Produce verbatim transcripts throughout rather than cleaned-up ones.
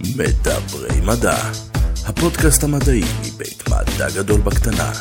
מדברי מדע, הפודקאסט המדעי מבית מדע גדול בקטנה.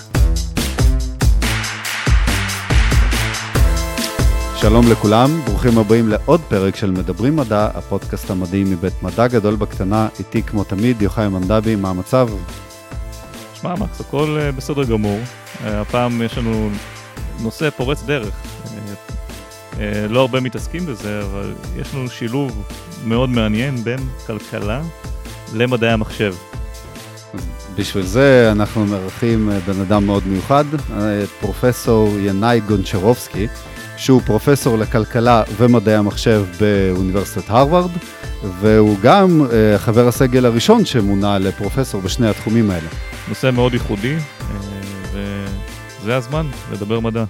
שלום לכולם, ברוכים הבאים לעוד פרק של מדברים מדע, הפודקאסט המדעי מבית מדע גדול בקטנה. איתי כמו תמיד יוחאי מנדבי, מה המצב? שמע מקס, הכל בסדר גמור. הפעם יש לנו נושא פורץ דרך. לא הרבה מתעסקים בזה, אבל יש לנו שילוב מאוד מעניין בין כלכלה למדעי המחשב. בשביל זה אנחנו מארחים בן אדם מאוד מיוחד, פרופסור ינאי גונצ'רובסקי, שהוא פרופסור לכלכלה ומדעי המחשב באוניברסיטת הרווארד, והוא גם חבר הסגל הראשון שמונה לפרופסור בשני התחומים האלה. נושא מאוד ייחודי, וזה הזמן לדבר מדע.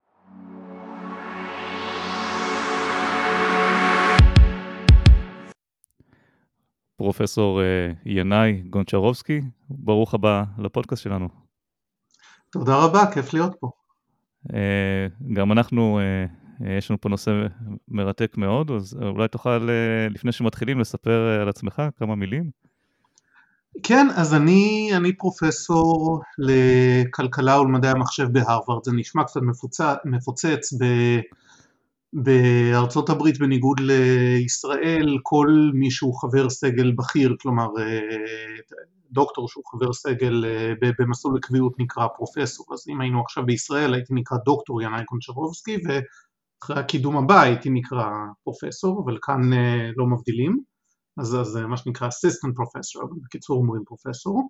פרופסור ינאי גונצ'רובסקי, ברוך הבא לפודקאסט שלנו. תודה רבה, כיף להיות פה. גם אנחנו, יש לנו פה נושא מרתק מאוד, אז אולי תוכל לפני שמתחילים לספר על עצמך כמה מילים? כן, אז אני, אני פרופסור לכלכלה ולמדעי המחשב בהרווארד. זה נשמע קצת מפוצץ, מפוצץ ב... בארצות הברית בניגוד לישראל, כל מי שהוא חבר סגל בכיר, כלומר דוקטור שהוא חבר סגל במסלול לקביעות נקרא פרופסור. אז אם היינו עכשיו בישראל הייתי נקרא דוקטור ינאי גונצ'רובסקי, ואחרי הקידום הבא הייתי נקרא פרופסור, אבל כאן לא מבדילים, אז זה מה שנקרא assistant professor, אבל בקיצור אומרים פרופסור.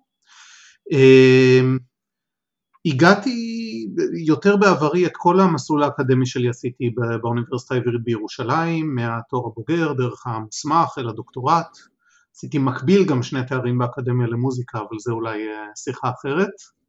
הגעתי יותר בעברי את כל המסלול האקדמי שלי עשיתי באוניברסיטה העברית בירושלים, מהתואר הבוגר דרך המוסמך אל הדוקטורט. עשיתי מקביל גם שני תארים באקדמיה למוזיקה, אבל זה אולי שיחה אחרת.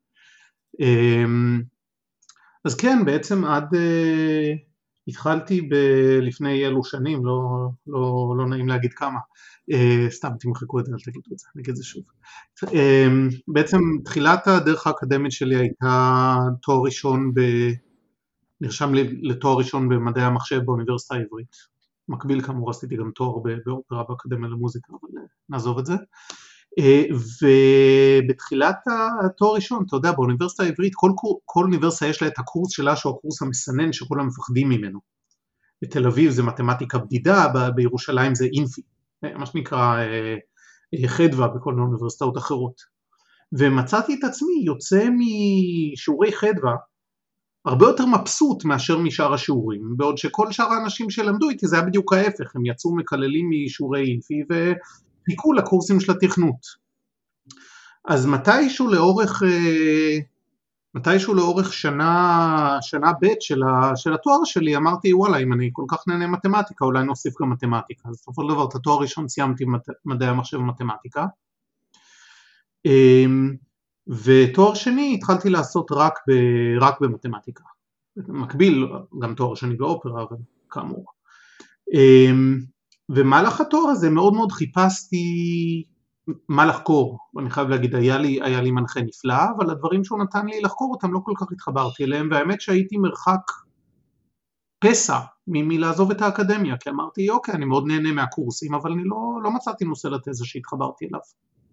אז כן, בעצם עד התחלתי ב- לפני אלו שנים, לא, לא, לא נעים להגיד כמה, סתם תמחקו את זה, אל תגידו את זה, נגיד את זה שוב. בעצם תחילת הדרך האקדמית שלי הייתה תואר ראשון, ב... נרשם לי לתואר ראשון במדעי המחשב באוניברסיטה העברית. מקביל כאמור עשיתי גם תואר באופרה באקדמיה למוזיקה, אבל נעזוב את זה. ובתחילת התואר ראשון, אתה יודע, באוניברסיטה העברית, כל, כל אוניברסיטה יש לה את הקורס שלה, שהוא הקורס המסנן שכולם מפחדים ממנו. בתל אביב זה מתמטיקה בדידה, בירושלים זה אינפי, מה שנקרא חדווה בכל מיני אוניברסיטאות אחרות. ומצאתי את עצמי יוצא משיעורי חדווה, הרבה יותר מבסוט מאשר משאר השיעורים, בעוד שכל שאר האנשים שלמדו איתי זה היה בדיוק ההפך, הם יצאו מקללים משיעורי אינפי וחיכו לקורסים של התכנות. אז מתישהו לאורך, מתישהו לאורך שנה, שנה ב' של, ה, של התואר שלי, אמרתי וואלה, אם אני כל כך נהנה מתמטיקה, אולי נוסיף גם מתמטיקה. אז בסופו של דבר, את התואר ראשון סיימתי מדעי המחשב ומתמטיקה. ותואר שני התחלתי לעשות רק, ב, רק במתמטיקה. מקביל, גם תואר שני באופרה, אבל כאמור. ומהלך התואר הזה מאוד מאוד חיפשתי מה לחקור, ואני חייב להגיד, היה לי, היה לי מנחה נפלא, אבל הדברים שהוא נתן לי לחקור אותם לא כל כך התחברתי אליהם, והאמת שהייתי מרחק פסע מ- מלעזוב את האקדמיה, כי אמרתי, אוקיי, אני מאוד נהנה מהקורסים, אבל אני לא, לא מצאתי נושא לתזה שהתחברתי אליו.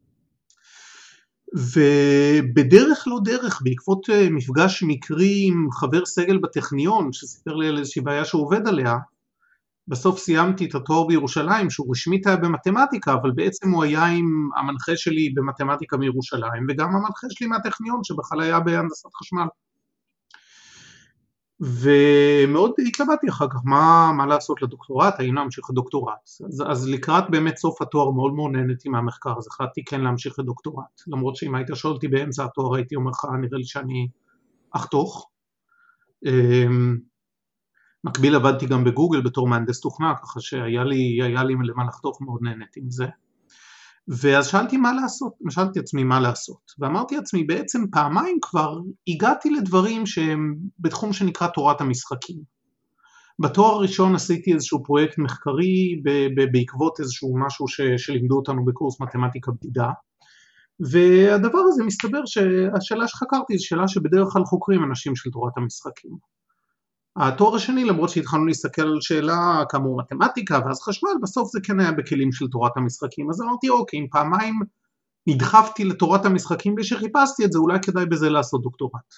ובדרך לא דרך, בעקבות מפגש מקרי עם חבר סגל בטכניון, שסיפר לי על איזושהי בעיה שהוא עובד עליה, בסוף סיימתי את התואר בירושלים, שהוא רשמית היה במתמטיקה, אבל בעצם הוא היה עם המנחה שלי במתמטיקה מירושלים, וגם המנחה שלי מהטכניון, שבכלל היה בהנדסת חשמל. ומאוד התלבטתי אחר כך, מה, מה לעשות לדוקטורט, האם להמשיך לדוקטורט. אז, אז לקראת באמת סוף התואר מאוד מאוד נהניתי מהמחקר, אז החלטתי כן להמשיך לדוקטורט, למרות שאם היית שואל אותי באמצע התואר, הייתי אומר לך, נראה לי שאני אחתוך. מקביל עבדתי גם בגוגל בתור מהנדס תוכנה, ככה שהיה לי, היה לי למה לחתוך, מאוד נהניתי מזה. ואז שאלתי מה לעשות, שאלתי עצמי מה לעשות, ואמרתי עצמי בעצם פעמיים כבר הגעתי לדברים שהם בתחום שנקרא תורת המשחקים. בתואר הראשון עשיתי איזשהו פרויקט מחקרי בעקבות איזשהו משהו שלימדו אותנו בקורס מתמטיקה בדידה, והדבר הזה מסתבר שהשאלה שחקרתי זו שאלה שבדרך כלל חוקרים אנשים של תורת המשחקים. התואר השני, למרות שהתחלנו להסתכל על שאלה כאמור מתמטיקה ואז חשמל, בסוף זה כן היה בכלים של תורת המשחקים, אז אמרתי אוקיי, אם פעמיים נדחפתי לתורת המשחקים בלי שחיפשתי את זה, אולי כדאי בזה לעשות דוקטורט.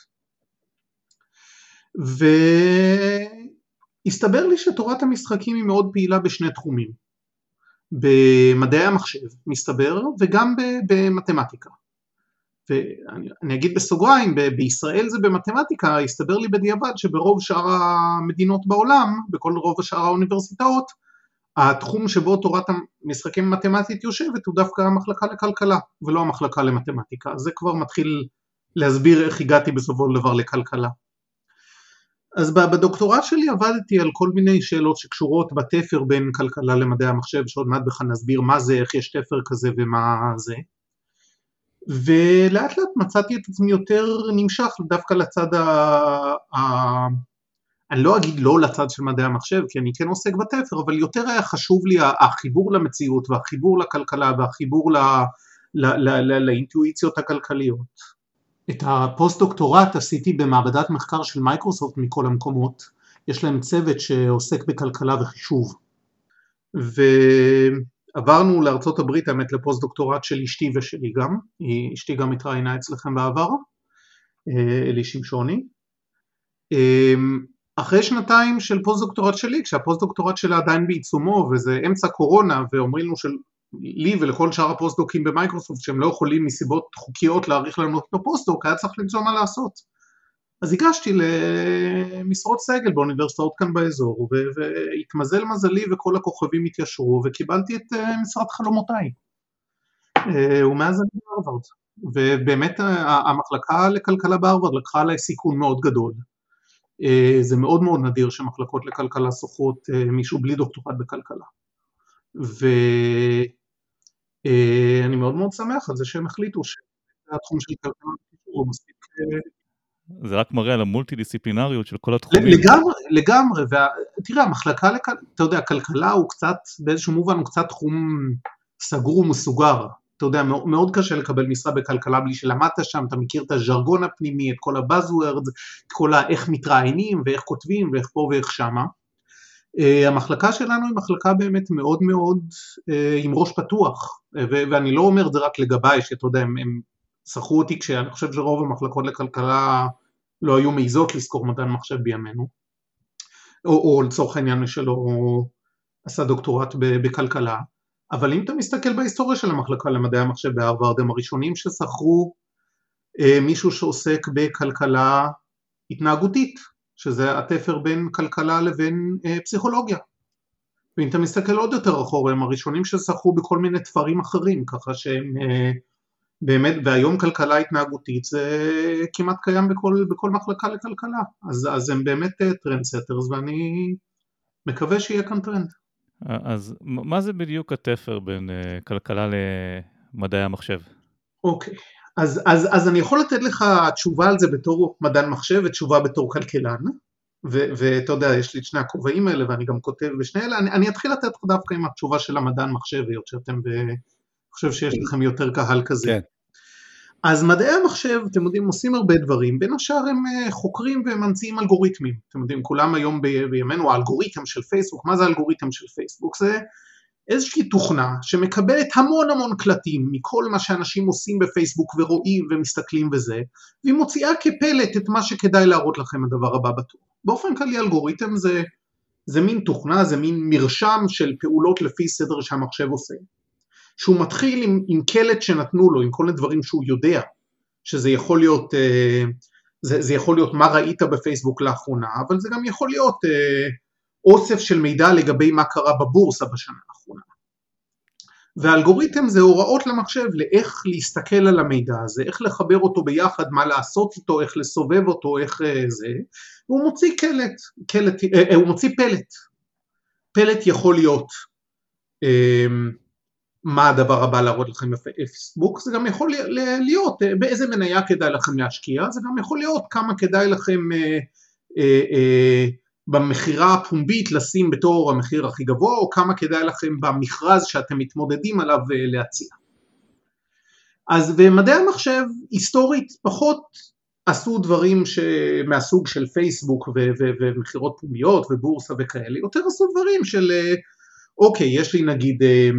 והסתבר לי שתורת המשחקים היא מאוד פעילה בשני תחומים, במדעי המחשב מסתבר, וגם במתמטיקה. ואני אגיד בסוגריים, ב- בישראל זה במתמטיקה, הסתבר לי בדיעבד שברוב שאר המדינות בעולם, בכל רוב שאר האוניברסיטאות, התחום שבו תורת המשחקים מתמטית יושבת הוא דווקא המחלקה לכלכלה, ולא המחלקה למתמטיקה. זה כבר מתחיל להסביר איך הגעתי בסופו של דבר לכלכלה. אז בדוקטורט שלי עבדתי על כל מיני שאלות שקשורות בתפר בין כלכלה למדעי המחשב, שעוד מעט בכלל נסביר מה זה, איך יש תפר כזה ומה זה. ולאט לאט מצאתי את עצמי יותר נמשך דווקא לצד ה... ה... אני לא אגיד לא לצד של מדעי המחשב, כי אני כן עוסק בתפר, אבל יותר היה חשוב לי החיבור למציאות, והחיבור לכלכלה, והחיבור ל... ל... ל... ל... לאינטואיציות הכלכליות. את הפוסט דוקטורט עשיתי במעבדת מחקר של מייקרוסופט מכל המקומות, יש להם צוות שעוסק בכלכלה וחישוב, ועברנו לארצות הברית האמת לפוסט דוקטורט של אשתי ושלי גם, אשתי גם התראיינה אצלכם בעבר, אלי שמשוני, אחרי שנתיים של פוסט דוקטורט שלי, כשהפוסט דוקטורט שלה עדיין בעיצומו, וזה אמצע קורונה, ואומרים לו של... לי ולכל שאר הפוסט-דוקים במייקרוסופט שהם לא יכולים מסיבות חוקיות להאריך לנו את הפוסט-דוק, היה צריך למצוא מה לעשות. אז הגשתי למשרות סגל באוניברסיטאות כאן באזור, והתמזל מזלי וכל הכוכבים התיישרו, וקיבלתי את משרת חלומותיי. ומאז אני בהרווארד. ובאמת המחלקה לכלכלה בהרווארד לקחה עליי סיכון מאוד גדול. זה מאוד מאוד נדיר שמחלקות לכלכלה שוכרות מישהו בלי דוקטורט בכלכלה. ואני מאוד מאוד שמח על זה שהם החליטו שהתחום של כלכלה הוא מספיק... זה רק מראה על המולטי-דיסציפלינריות של כל התחומים. לגמרי, לגמרי, ותראה, המחלקה, אתה יודע, הכלכלה הוא קצת, באיזשהו מובן הוא קצת תחום סגור ומסוגר, אתה יודע, מאוד קשה לקבל משרה בכלכלה בלי שלמדת שם, אתה מכיר את הז'רגון הפנימי, את כל הבאזוורדס, את כל איך מתראיינים ואיך כותבים ואיך פה ואיך שמה. המחלקה שלנו היא מחלקה באמת מאוד מאוד עם ראש פתוח, ואני לא אומר את זה רק לגביי, שאתה יודע, הם, הם שכרו אותי כשאני חושב שרוב המחלקות לכלכלה לא היו מעיזות לזכור מדען מחשב בימינו, או, או לצורך העניין שלו עשה דוקטורט בכלכלה, אבל אם אתה מסתכל בהיסטוריה של המחלקה למדעי המחשב בהרווארד, הם הראשונים ששכרו מישהו שעוסק בכלכלה התנהגותית, שזה התפר בין כלכלה לבין אה, פסיכולוגיה. ואם אתה מסתכל עוד יותר אחורה, הם הראשונים ששכרו בכל מיני תפרים אחרים, ככה שהם אה, באמת, והיום כלכלה התנהגותית זה כמעט קיים בכל, בכל מחלקה לכלכלה, אז, אז הם באמת אה, טרנדסטרס, ואני מקווה שיהיה כאן טרנד. אז מה זה בדיוק התפר בין אה, כלכלה למדעי המחשב? אוקיי. אז, אז, אז אני יכול לתת לך תשובה על זה בתור מדען מחשב ותשובה בתור כלכלן, ואתה יודע, יש לי את שני הכובעים האלה ואני גם כותב בשני אלה, אני, אני אתחיל לתת לך דווקא עם התשובה של המדען מחשב, היות שאתם חושב שיש לכם יותר קהל כזה. כן. אז מדעי המחשב, אתם יודעים, עושים הרבה דברים, בין השאר הם חוקרים וממציאים אלגוריתמים, אתם יודעים, כולם היום בימינו האלגוריתם של פייסבוק, מה זה האלגוריתם של פייסבוק? זה איזושהי תוכנה שמקבלת המון המון קלטים מכל מה שאנשים עושים בפייסבוק ורואים ומסתכלים וזה, והיא מוציאה כפלט את מה שכדאי להראות לכם הדבר הבא בתור. באופן כללי אלגוריתם זה, זה מין תוכנה, זה מין מרשם של פעולות לפי סדר שהמחשב עושה, שהוא מתחיל עם, עם קלט שנתנו לו, עם כל הדברים שהוא יודע, שזה יכול להיות, זה, זה יכול להיות מה ראית בפייסבוק לאחרונה, אבל זה גם יכול להיות אוסף של מידע לגבי מה קרה בבורסה בשנה האחרונה. והאלגוריתם זה הוראות למחשב לאיך להסתכל על המידע הזה, איך לחבר אותו ביחד, מה לעשות איתו, איך לסובב אותו, איך זה, והוא מוציא קלט, קלט אה, הוא מוציא פלט. פלט יכול להיות אה, מה הדבר הבא להראות לכם בפייסבוק, זה גם יכול להיות אה, באיזה מניה כדאי לכם להשקיע, זה גם יכול להיות כמה כדאי לכם אה, אה, אה, במחירה הפומבית לשים בתור המחיר הכי גבוה, או כמה כדאי לכם במכרז שאתם מתמודדים עליו להציע. אז במדעי המחשב, היסטורית, פחות עשו דברים מהסוג של פייסבוק ומחירות פומביות ובורסה וכאלה, יותר עשו דברים של, אוקיי, יש לי נגיד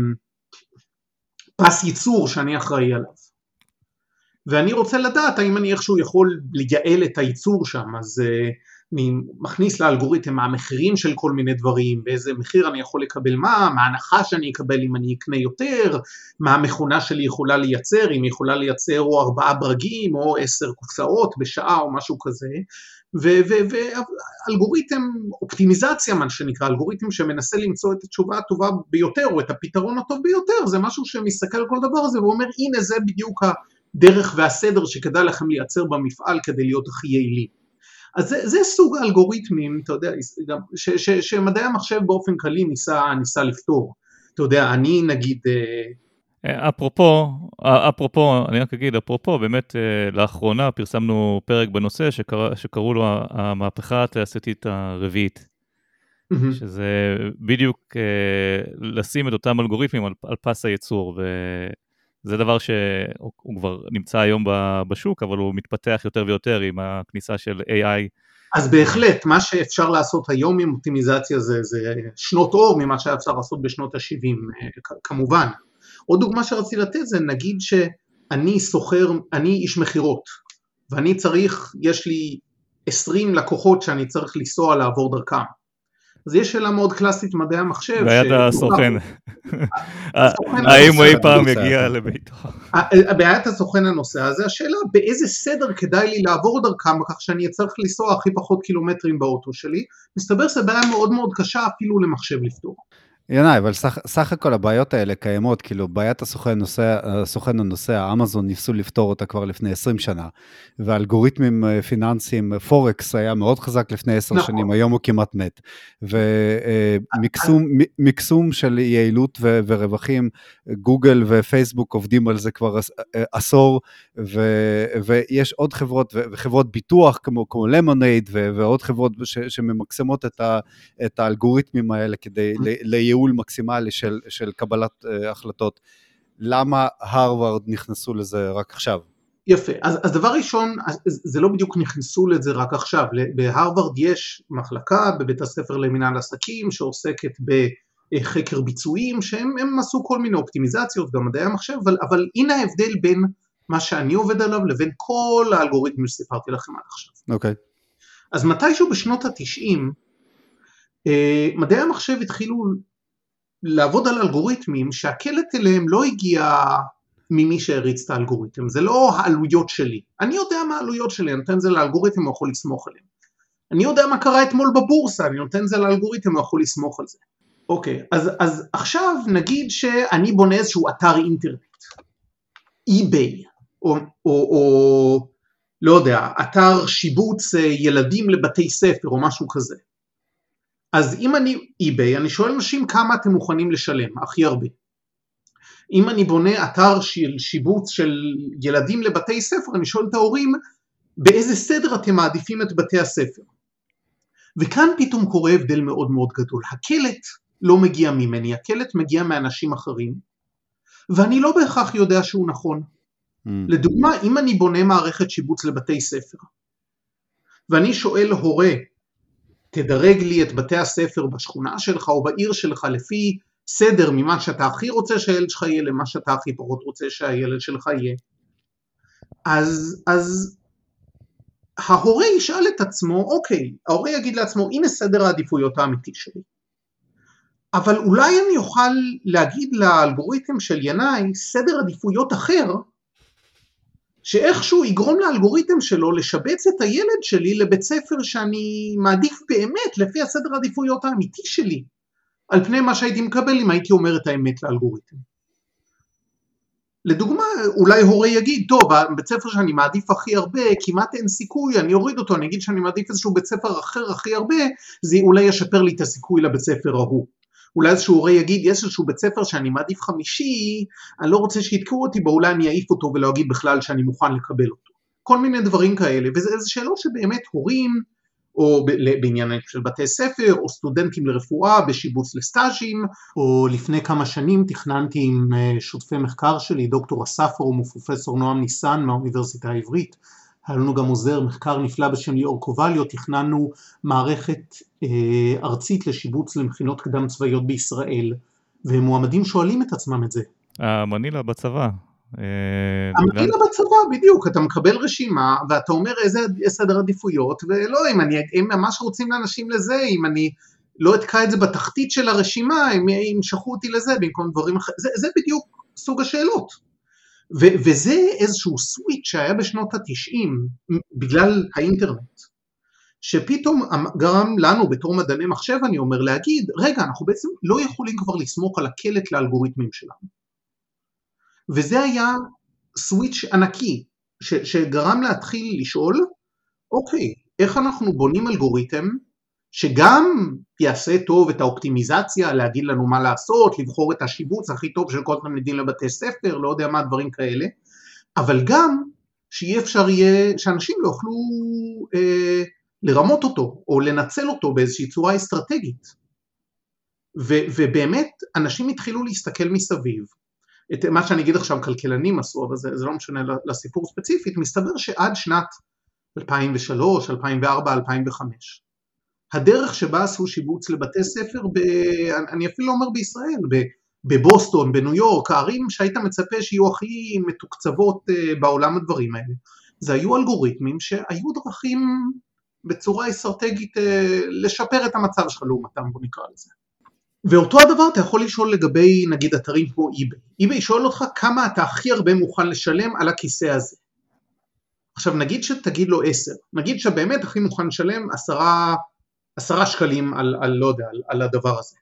פס ייצור שאני אחראי עליו, ואני רוצה לדעת האם אני איכשהו יכול לייעל את הייצור שם, אז אני מכניס לאלגוריתם מה המחירים של כל מיני דברים, באיזה מחיר אני יכול לקבל מה, מה ההנחה שאני אקבל אם אני אקנה יותר, מה המכונה שלי יכולה לייצר, אם היא יכולה לייצר או ארבעה ברגים או עשר קופסאות בשעה או משהו כזה, ואלגוריתם, אופטימיזציה מה שנקרא, אלגוריתם שמנסה למצוא את התשובה הטובה ביותר או את הפתרון הטוב ביותר, זה משהו שמסתכל על כל דבר הזה ואומר הנה זה בדיוק הדרך והסדר שכדאי לכם לייצר במפעל כדי להיות הכי יעילים. אז זה, זה סוג האלגוריתמים, אתה יודע, ש, ש, שמדעי המחשב באופן כללי ניסה, ניסה לפתור. אתה יודע, אני נגיד... אפרופו, אפרופו, אני רק אגיד, אפרופו, באמת לאחרונה פרסמנו פרק בנושא שקרא, שקראו לו המהפכה התעשייתית הרביעית, mm-hmm. שזה בדיוק לשים את אותם אלגוריתמים על, על פס הייצור, ו... זה דבר שהוא כבר נמצא היום בשוק, אבל הוא מתפתח יותר ויותר עם הכניסה של איי איי. אז בהחלט, מה שאפשר לעשות היום עם אופטימיזציה זה, זה שנות אור ממה שאפשר לעשות בשנות ה-שבעים, כמובן. עוד דוגמה שרציתי לתת זה, נגיד שאני סוחר, אני איש מחירות, ואני צריך, יש לי עשרים לקוחות שאני צריך לנסוע לעבור דרכם. אז יש שאלה מאוד קלאסית מדעי המחשב. בעיית הסוכן. האם הוא אי פעם יגיע לביתו? בעיית הסוכן הנושא הזה, השאלה באיזה סדר כדאי לי לעבור דרכם, כך שאני צריך לנסוע הכי פחות קילומטרים באוטו שלי, מסתבר שזה בעיה מאוד מאוד קשה אפילו למחשב לפתור. ינאי, אבל סך, סך הכל הבעיות האלה קיימות, כאילו בעיית הסוכן נוסע, הסוכן הנוסע, אמזון ניסו לפתור אותה כבר לפני עשרים שנה, ואלגוריתמים פיננסיים, פורקס היה מאוד חזק לפני עשר נכון. שנים, היום הוא כמעט מת, ומקסום של יעילות ו- ורווחים, גוגל ופייסבוק עובדים על זה כבר עשור, ו- ויש עוד חברות, ו- וחברות ביטוח כמו, כמו למונייד, ו- ועוד חברות ש- שממקסמות את, ה- את האלגוריתמים האלה כדי ל- ייעול מקסימלי של, של קבלת uh, החלטות. למה הרווארד נכנסו לזה רק עכשיו? יפה, אז, אז דבר ראשון, זה לא בדיוק נכנסו לזה רק עכשיו, בהרווארד יש מחלקה בבית הספר למינהל עסקים שעוסקת בחקר ביצועים, שהם הם עשו כל מיני אופטימיזציות, גם מדעי המחשב, אבל, אבל הנה ההבדל בין מה שאני עובד עליו לבין כל האלגוריתמים שסיפרתי לכם עד עכשיו. אוקיי. אז מתישהו בשנות ה-תשעים, מדעי המחשב התחילו לעבוד על אלגוריתמים שהקלט אליהם לא הגיע ממי שהריץ את האלגוריתם, זה לא העלויות שלי, אני יודע מה העלויות שלי, אני נותן זה לאלגוריתם, הוא יכול לסמוך עליהם, אני יודע מה קרה אתמול בבורסה, אני נותן זה לאלגוריתם, הוא יכול לסמוך על זה. אוקיי, אז, אז עכשיו נגיד שאני בונה איזשהו אתר אינטרנט, אי-ביי, או, או, או לא יודע, אתר שיבוץ ילדים לבתי ספר או משהו כזה, אז אם אני אי-ביי, אני שואל אנשים כמה אתם מוכנים לשלם, הכי הרבה. אם אני בונה אתר של שיבוץ של ילדים לבתי ספר, אני שואל את ההורים, באיזה סדר אתם מעדיפים את בתי הספר? וכאן פתאום קורה הבדל מאוד מאוד גדול. הקלט לא מגיע ממני, הקלט מגיע מאנשים אחרים, ואני לא בהכרח יודע שהוא נכון. Mm. לדוגמה, אם אני בונה מערכת שיבוץ לבתי ספר, ואני שואל הורה, תדרג לי את בתי הספר בשכונה שלך או בעיר שלך לפי סדר ממה שאתה הכי רוצה שהילד שלך יהיה למה שאתה הכי פחות רוצה שהילד שלך יהיה. אז, אז ההורה ישאל את עצמו, אוקיי, ההורה יגיד לעצמו, הנה סדר העדיפויות האמיתי שלי. אבל אולי אני אוכל להגיד לאלגוריתם של ינאי סדר עדיפויות אחר, שאיכשהו יגרום לאלגוריתם שלו לשבץ את הילד שלי לבית ספר שאני מעדיף באמת לפי הסדר העדיפויות האמיתי שלי, על פני מה שהייתי מקבל אם הייתי אומר את האמת לאלגוריתם. לדוגמה, אולי הורה יגיד, טוב, בית ספר שאני מעדיף הכי הרבה, כמעט אין סיכוי, אני אוריד אותו, אני אגיד שאני מעדיף איזשהו בית ספר אחר הכי הרבה, זה אולי ישפר לי את הסיכוי לבית ספר ההוא. אולי איזשהו הורה יגיד, יש איזשהו בית ספר שאני מעדיף חמישי, אני לא רוצה שיתקעו אותי, באולי אני אעיף אותו ולא אגיד בכלל שאני מוכן לקבל אותו. כל מיני דברים כאלה, וזה שאלות שבאמת הורים, או בעניין של בתי ספר, או סטודנטים לרפואה, בשיבוץ לסטאז'ים, או לפני כמה שנים תכננתי עם שותפי מחקר שלי, דוקטור אסף רום ופרופסור נועם ניסן מהאוניברסיטה העברית, היה לנו גם עוזר מחקר נפלא בשם ליאור קובליו, תכננו מערכת אה, ארצית לשיבוץ למכינות קדם צבאיות בישראל, ומועמדים שואלים את עצמם את זה. המנילה בצבא. המנילה בצבא, בדיוק, אתה מקבל רשימה, ואתה אומר איזה סדר עדיפויות, ולא, אם אני, אם ממש רוצים לאנשים לזה, אם אני לא אתקע את זה בתחתית של הרשימה, הם ימשכו אותי לזה, במקום דברים אחרים, זה, זה בדיוק סוג השאלות. ו, וזה איזשהו סוויץ' שהיה בשנות ה-תשעים, בגלל האינטרנט, שפתאום גרם לנו בתור מדעני מחשב, אני אומר, להגיד, רגע, אנחנו בעצם לא יכולים כבר לסמוך על הקלט לאלגוריתמים שלנו. וזה היה סוויץ' ענקי, ש, שגרם להתחיל לשאול, אוקיי, איך אנחנו בונים אלגוריתם, שגם יעשה טוב את האופטימיזציה, להגיד לנו מה לעשות, לבחור את השיבוץ הכי טוב של כל תלמידים לבתי ספר, לא יודע מה, דברים כאלה, אבל גם שיהיה אפשר יהיה, שאנשים לא יוכלו אה, לרמות אותו, או לנצל אותו באיזושהי צורה אסטרטגית. ו, ובאמת, אנשים התחילו להסתכל מסביב, את מה שאני אגיד עכשיו כלכלנים עשו, אבל זה, זה לא משנה לסיפור ספציפית, מסתבר שעד שנת אלפיים ושלוש, אלפיים וארבע, אלפיים וחמש, הדרך שבה עשו שיבוץ לבתי ספר, ב, אני אפילו לא אומר בישראל, בבוסטון, בניו יורק, הערים שהיית מצפה שיהיו הכי מתוקצבות בעולם הדברים האלה, זה היו אלגוריתמים שהיו דרכים בצורה אסטרטגית לשפר את המצב שלך לעומתם, בוא נקרא לזה. ואותו הדבר אתה יכול לשאול לגבי נגיד אתרים כמו eBay. eBay שואל אותך כמה אתה הכי הרבה מוכן לשלם על הכיסא הזה. עכשיו נגיד שתגיד לו עשר, נגיד שבאמת הכי מוכן לשלם עשרה, עשרה שקלים על, על, לא יודע, על, על הדבר הזה.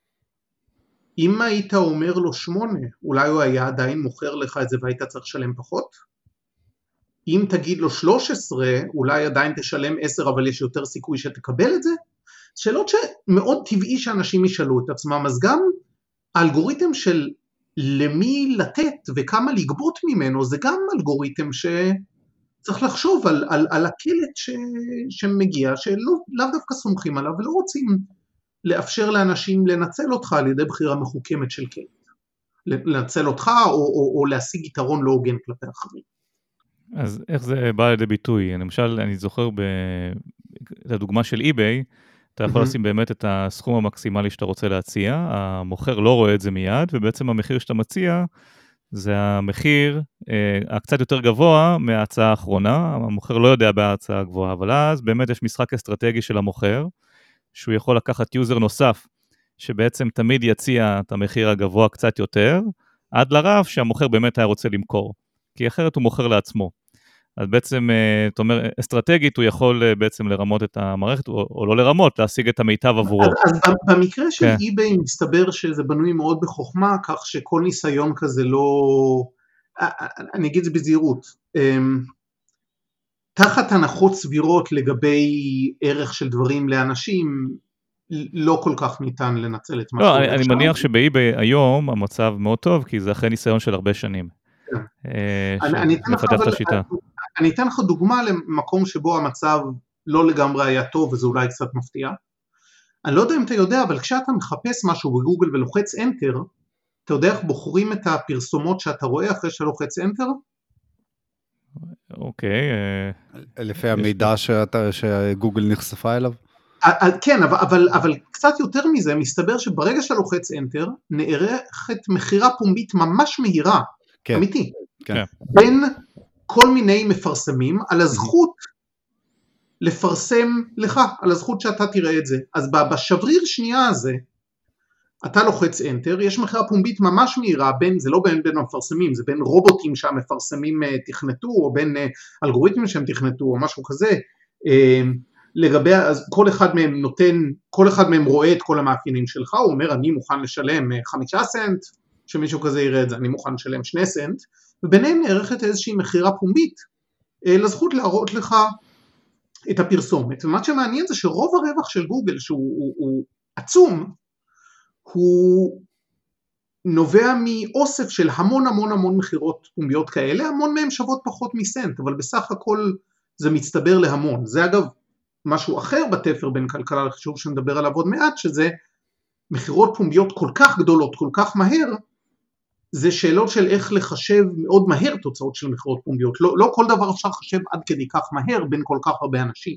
אם היית אומר לו שמונה, אולי הוא היה עדיין מוכר לך את זה והיית צריך לשלם פחות. אם תגיד לו שלוש עשרה, אולי עדיין תשלם עשר אבל יש יותר סיכוי שתקבל את זה. שאלות שמאוד טבעי שאנשים ישאלו את עצמם, אז גם האלגוריתם של למי לתת וכמה לגבות ממנו, זה גם אלגוריתם שצריך לחשוב על, על, על הקלט ש, שמגיע, שלא לאו דווקא סומכים עליו, ולא רוצים לאפשר לאנשים לנצל אותך על ידי בחירה מחוכמת של קלט. לנצל אותך או, או, או להשיג יתרון לא הוגן כלפי אחרים. אז איך זה בא לידי ביטוי? למשל, אני זוכר בדוגמה של eBay, אתה יכול לשים באמת את הסכום המקסימלי שאתה רוצה להציע, המוכר לא רואה את זה מיד, ובעצם המחיר שאתה מציע, זה המחיר אה, הקצת יותר גבוה מההצעה האחרונה, המוכר לא יודע בהצעה הגבוהה, אבל אז באמת יש משחק אסטרטגי של המוכר, שהוא יכול לקחת יוזר נוסף, שבעצם תמיד יציע את המחיר הגבוה קצת יותר, עד לרף שהמוכר באמת היה רוצה למכור, כי אחרת הוא מוכר לעצמו. אז בעצם, אתה אומר, אסטרטגית הוא יכול בעצם לרמות את המערכת, או, או לא לרמות, להשיג את המיטב עבורו. אז, אז במקרה של eBay מסתבר שזה בנוי מאוד בחוכמה, כך שכל ניסיון כזה לא, אני אגיד את זה בזהירות, תחת הנחות סבירות לגבי ערך של דברים לאנשים, לא כל כך ניתן לנצל את מה לא, אני, אני מניח שבאי-ביי היום המצב מאוד טוב, כי זה אחרי ניסיון של הרבה שנים. שמפתח את השיטה. אני אתן לך דוגמה למקום שבו המצב לא לגמרי היה טוב, וזה אולי קצת מפתיע. אני לא יודע אם אתה יודע, אבל כשאתה מחפש משהו בגוגל ולוחץ Enter, אתה יודע איך בוחרים את הפרסומות שאתה רואה אחרי שלוחץ Enter? אוקיי. לפי המידע שגוגל נחשפה אליו? כן, אבל, אבל קצת יותר מזה, מסתבר שברגע שאתה לוחץ Enter, נערכת מחירה פומבית ממש מהירה, כן. אמיתי, כן. בין כל מיני מפרסמים על הזכות לפרסם לך, על הזכות שאתה תראה את זה. אז בשבריר שנייה הזה, אתה לוחץ Enter, יש מחירה פומבית ממש מהירה, בין, זה לא בין, בין המפרסמים, זה בין רובוטים שהמפרסמים תכנתו, או בין אלגוריתמים שהם תכנתו, או משהו כזה, לגבי, אז כל אחד מהם נותן, כל אחד מהם רואה את כל המאפיינים שלך, הוא אומר, אני מוכן לשלם חמישה סנט, שמישהו כזה יראה את זה, אני מוכן לשלם שני סנט, וביניהם נערכת איזושהי מחירה פומבית, לזכות להראות לך את הפרסומת. ומה שמעניין זה שרוב הרווח של גוגל, שהוא הוא, הוא עצום, הוא נובע מאוסף של המון המון המון מחירות פומביות כאלה, המון מהם שוות פחות מסנט, אבל בסך הכל זה מצטבר להמון. זה אגב משהו אחר בתפר בין כלכלה לחישוב שנדבר עליו עוד מעט, שזה מחירות פומביות כל כך גדולות, כל כך מהר, זה שאלות של איך לחשב מאוד מהר תוצאות של מכירות פומביות, לא, לא כל דבר אפשר לחשב עד כדי כך מהר בין כל כך הרבה אנשים.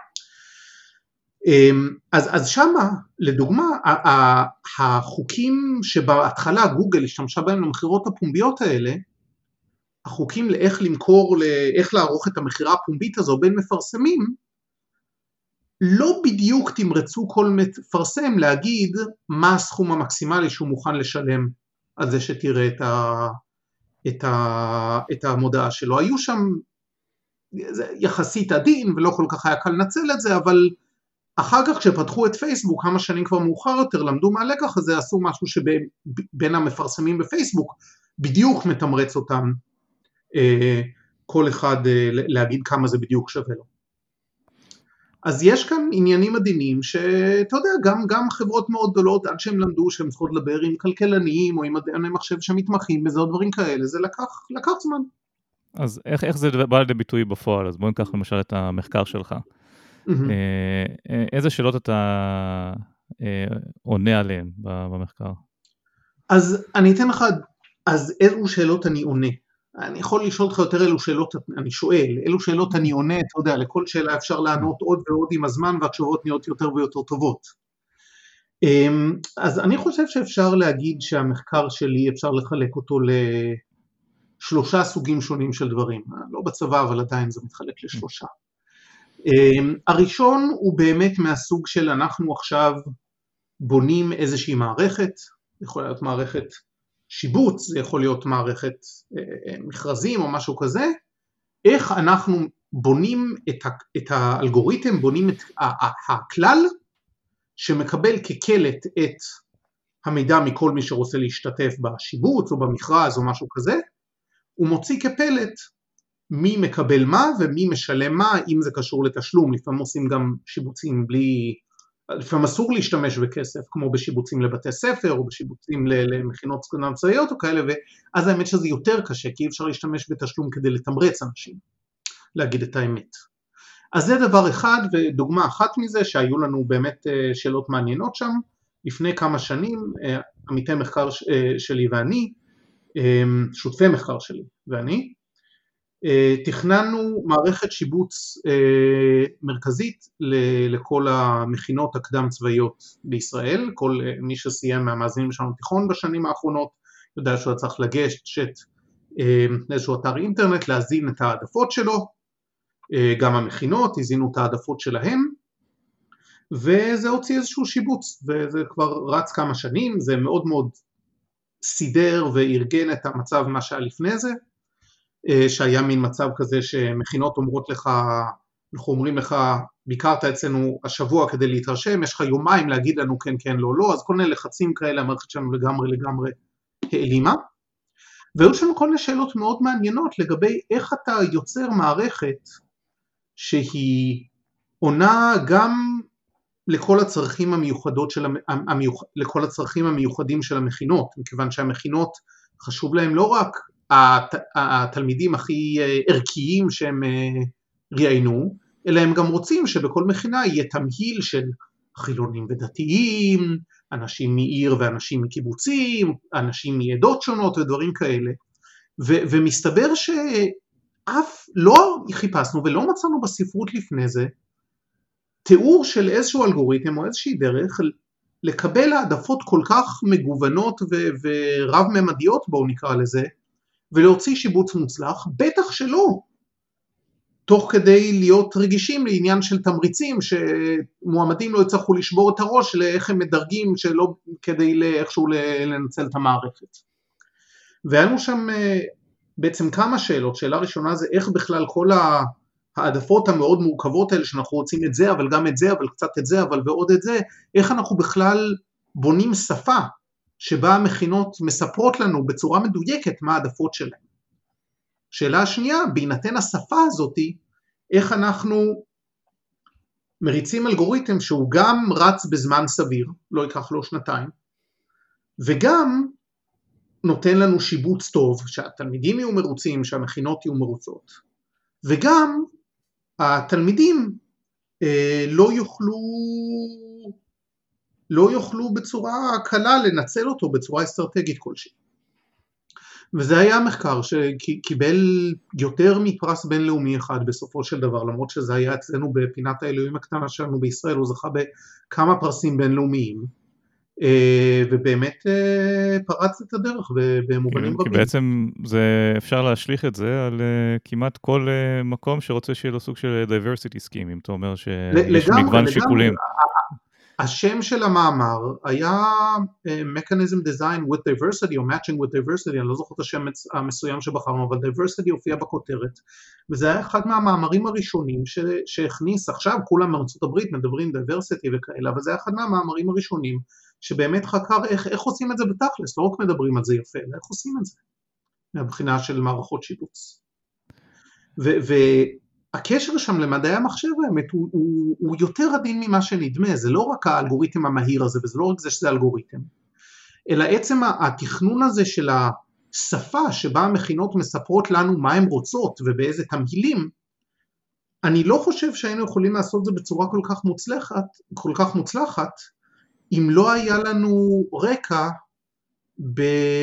אז, אז שמה, לדוגמה, החוקים שבהתחלה גוגל השתמשה בהם למכירות הפומביות האלה, החוקים לאיך למכור, לאיך לערוך את המכירה הפומבית הזו בין מפרסמים, לא בדיוק תמרצו כל מפרסם להגיד מה הסכום המקסימלי שהוא מוכן לשלם על זה שתראה את, ה, את, ה, את המודעה שלו. היו שם יחסית עדין ולא כל כך היה קל לנצל את זה, אבל אחר כך כשפתחו את פייסבוק, כמה שנים כבר מאוחר יותר, למדו מהלקח הזה, עשו משהו שבין המפרסמים בפייסבוק, בדיוק מתמרץ אותם, כל אחד להגיד כמה זה בדיוק שווה לו. אז יש כאן עניינים עדינים שאתה יודע, גם, גם חברות מאוד גדולות, עד שהם למדו שהם צריכות לדבר עם כלכלנים, או עם מדעני מחשב שמתמחים בזה, או דברים כאלה, זה לקח, לקח זמן. אז איך, איך זה בא לידי ביטוי בפועל? אז בואו ניקח למשל את המחקר שלך. איזה שאלות אתה עונה עליהן במחקר? אז אני אתן לך, אז אילו שאלות אני עונה. אני יכול לשאול אותך יותר אילו שאלות אני שואל, אילו שאלות אני עונה, אתה יודע, לכל שאלה אפשר לענות עוד ועוד עם הזמן, והתשובות נהיות יותר ויותר טובות. אז אני חושב שאפשר להגיד שהמחקר שלי אפשר לחלק אותו לשלושה סוגים שונים של דברים, לא בצבא אבל עדיין זה מתחלק לשלושה. הראשון הוא באמת מהסוג של אנחנו עכשיו בונים איזושהי מערכת, יכול להיות מערכת שיבוץ, זה יכול להיות מערכת מכרזים או משהו כזה, איך אנחנו בונים את, ה, את האלגוריתם, בונים את הכלל שמקבל כקלט את המידע מכל מי שרוצה להשתתף בשיבוץ או במכרז או משהו כזה, הוא מוציא כפלט מי מקבל מה ומי משלם מה, אם זה קשור לתשלום, לפעמים עושים גם שיבוצים בלי, לפעמים אסור להשתמש בכסף, כמו בשיבוצים לבתי ספר, או בשיבוצים למכינות צבאיות או כאלה, ואז האמת שזה יותר קשה, כי אי אפשר להשתמש בתשלום כדי לתמרץ אנשים, להגיד את האמת. אז זה דבר אחד, ודוגמה אחת מזה, שהיו לנו באמת שאלות מעניינות שם, לפני כמה שנים, עמיתי מחקר שלי ואני, שותפי מחקר שלי ואני, תכננו מערכת שיבוץ מרכזית לכל המכינות הקדם צבאיות בישראל, כל מי שסיים מהמאזינים שלנו תיכון בשנים האחרונות, יודע שהוא צריך לגשת לאיזשהו אתר אינטרנט, להזין את העדפות שלו, גם המכינות הזינו את העדפות שלהם, וזה הוציא איזשהו שיבוץ, וזה כבר רץ כמה שנים, זה מאוד מאוד סידר וארגן את המצב מה שהיה לפני זה, שהיה מין מצב כזה שמכינות אומרות לך, אנחנו אומרים לך, ביקרת אצלנו השבוע כדי להתרשם, יש לך יומיים להגיד לנו כן כן לא לא, אז כל מיני לחצים כאלה, המערכת שלנו לגמרי לגמרי העלימה, והיו שם כל מיני שאלות מאוד מעניינות לגבי איך אתה יוצר מערכת שהיא עונה גם לכל הצרכים המיוחדות של המיוח... לכל הצרכים המיוחדים של המכינות, מכיוון שהמכינות חשוב להם לא רק הת... התלמידים הכי ערכיים שהם ראיינו, אלא הם גם רוצים שבכל מכינה יהיה תמהיל של חילונים ודתיים, אנשים מעיר ואנשים מקיבוצים, אנשים מעדות שונות ודברים כאלה, ו... ומסתבר שאף לא חיפשנו ולא מצאנו בספרות לפני זה, תיאור של איזשהו אלגוריתם או איזושהי דרך לקבל העדפות כל כך מגוונות ו- ורב-ממדיות, בואו נקרא לזה, ולהוציא שיבוץ מוצלח, בטח שלא, תוך כדי להיות רגישים לעניין של תמריצים, שמועמדים לא יצטרכו לשבור את הראש לאיך הם מדרגים שלא כדי איכשהו לנצל את המערכת. והיינו שם בעצם כמה שאלות, שאלה ראשונה זה איך בכלל כל ה... העדפות המאוד מורכבות האלה שאנחנו רוצים את זה, אבל גם את זה, אבל קצת את זה, אבל ועוד את זה, איך אנחנו בכלל בונים שפה שבה המכינות מספרות לנו בצורה מדויקת מה העדפות שלהם. שאלה השנייה, בהינתן השפה הזאת, איך אנחנו מריצים אלגוריתם שהוא גם רץ בזמן סביר, לא ייקח לו שנתיים, וגם נותן לנו שיבוץ טוב, שהתלמידים יהיו מרוצים, שהמכינות יהיו מרוצות, וגם התלמידים אה, לא יוכלו לא יוכלו בצורה קלה לנצל אותו בצורה אסטרטגית כלשהי. וזה היה מחקר שקיבל יותר מפרס בינלאומי אחד בסופו של דבר, למרות שזה היה אצלנו בפינת האלוהים הקטנה שלנו בישראל, הוא זכה בכמה פרסים בינלאומיים, ובאמת פרץ את הדרך במובנים רבים. כי בעצם זה, אפשר להשליך את זה על כמעט כל מקום שרוצה שיהיה לו סוג של diversity scheme, אם אתה אומר שיש מגוון שיקולים. השם של המאמר היה Mechanism Design with Diversity או Matching with Diversity, אני לא זוכר את השם המסוים שבחרנו, אבל Diversity הופיע בכותרת, וזה היה אחד מהמאמרים הראשונים שהכניס, עכשיו כולם מארצות הברית מדברים Diversity וכאלה, אבל זה היה אחד מהמאמרים הראשונים שבאמת חקר איך, איך עושים את זה בתכלס, לא רק מדברים על זה יפה, אלא איך עושים את זה, מהבחינה של מערכות שיבוץ. והקשר שם למדעי המחשב האמת הוא, הוא, הוא יותר עדין ממה שנדמה, זה לא רק האלגוריתם המהיר הזה, וזה לא רק זה שזה אלגוריתם, אלא עצם התכנון הזה של השפה שבה המכינות מספרות לנו מה הן רוצות ובאיזה תמהילים, אני לא חושב שהיינו יכולים לעשות זה בצורה כל כך מוצלחת, כל כך מוצלחת, אם לא היה לנו רקע ב...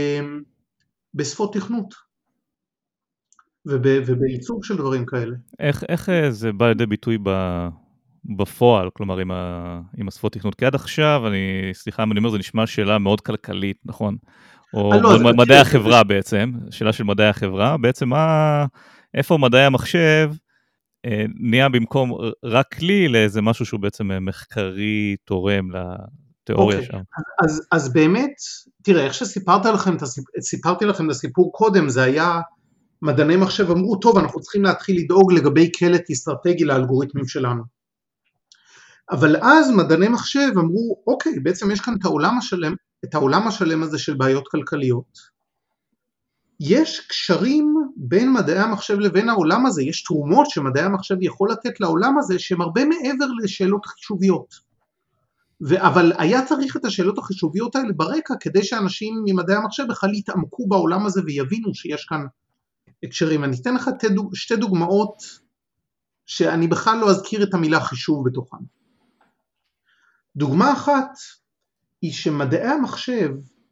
בשפות תכנות וב... ובייצוג של דברים כאלה. איך, איך זה בא לידי ביטוי ב... בפועל, כלומר עם, ה... עם השפות תכנות? כי עד עכשיו, אני, סליחה, אני אומר, זה נשמע שאלה מאוד כלכלית, נכון? או לא, מדעי החברה זה... בעצם, שאלה של מדעי החברה, בעצם מה... איפה מדעי המחשב אה, נהיה במקום רק כלי לאיזה משהו שהוא בעצם מחקרי תורם ל... תיאוריה okay. שם. אז, אז באמת, תראה, איך שסיפרתי לכם, סיפרתי לכם את הסיפור קודם, זה היה, מדעני מחשב אמרו, טוב, אנחנו צריכים להתחיל לדאוג לגבי קלט אסטרטגי לאלגוריתמים שלנו. אבל אז מדעני מחשב אמרו, אוקיי, בעצם יש כאן את העולם השלם, את העולם השלם הזה של בעיות כלכליות. יש קשרים בין מדעי המחשב לבין העולם הזה, יש תרומות שמדעי המחשב יכול לתת לעולם הזה, שהן הרבה מעבר לשאלות חישוביות. אבל היה צריך את השאלות החישוביות האלה ברקע, כדי שאנשים ממדעי המחשב בכלל יתעמקו בעולם הזה ויבינו שיש כאן הקשרים. אני אתן לך שתי דוגמאות שאני בכלל לא אזכיר את המילה חישוב בתוכן. דוגמה אחת היא שמדעי המחשב,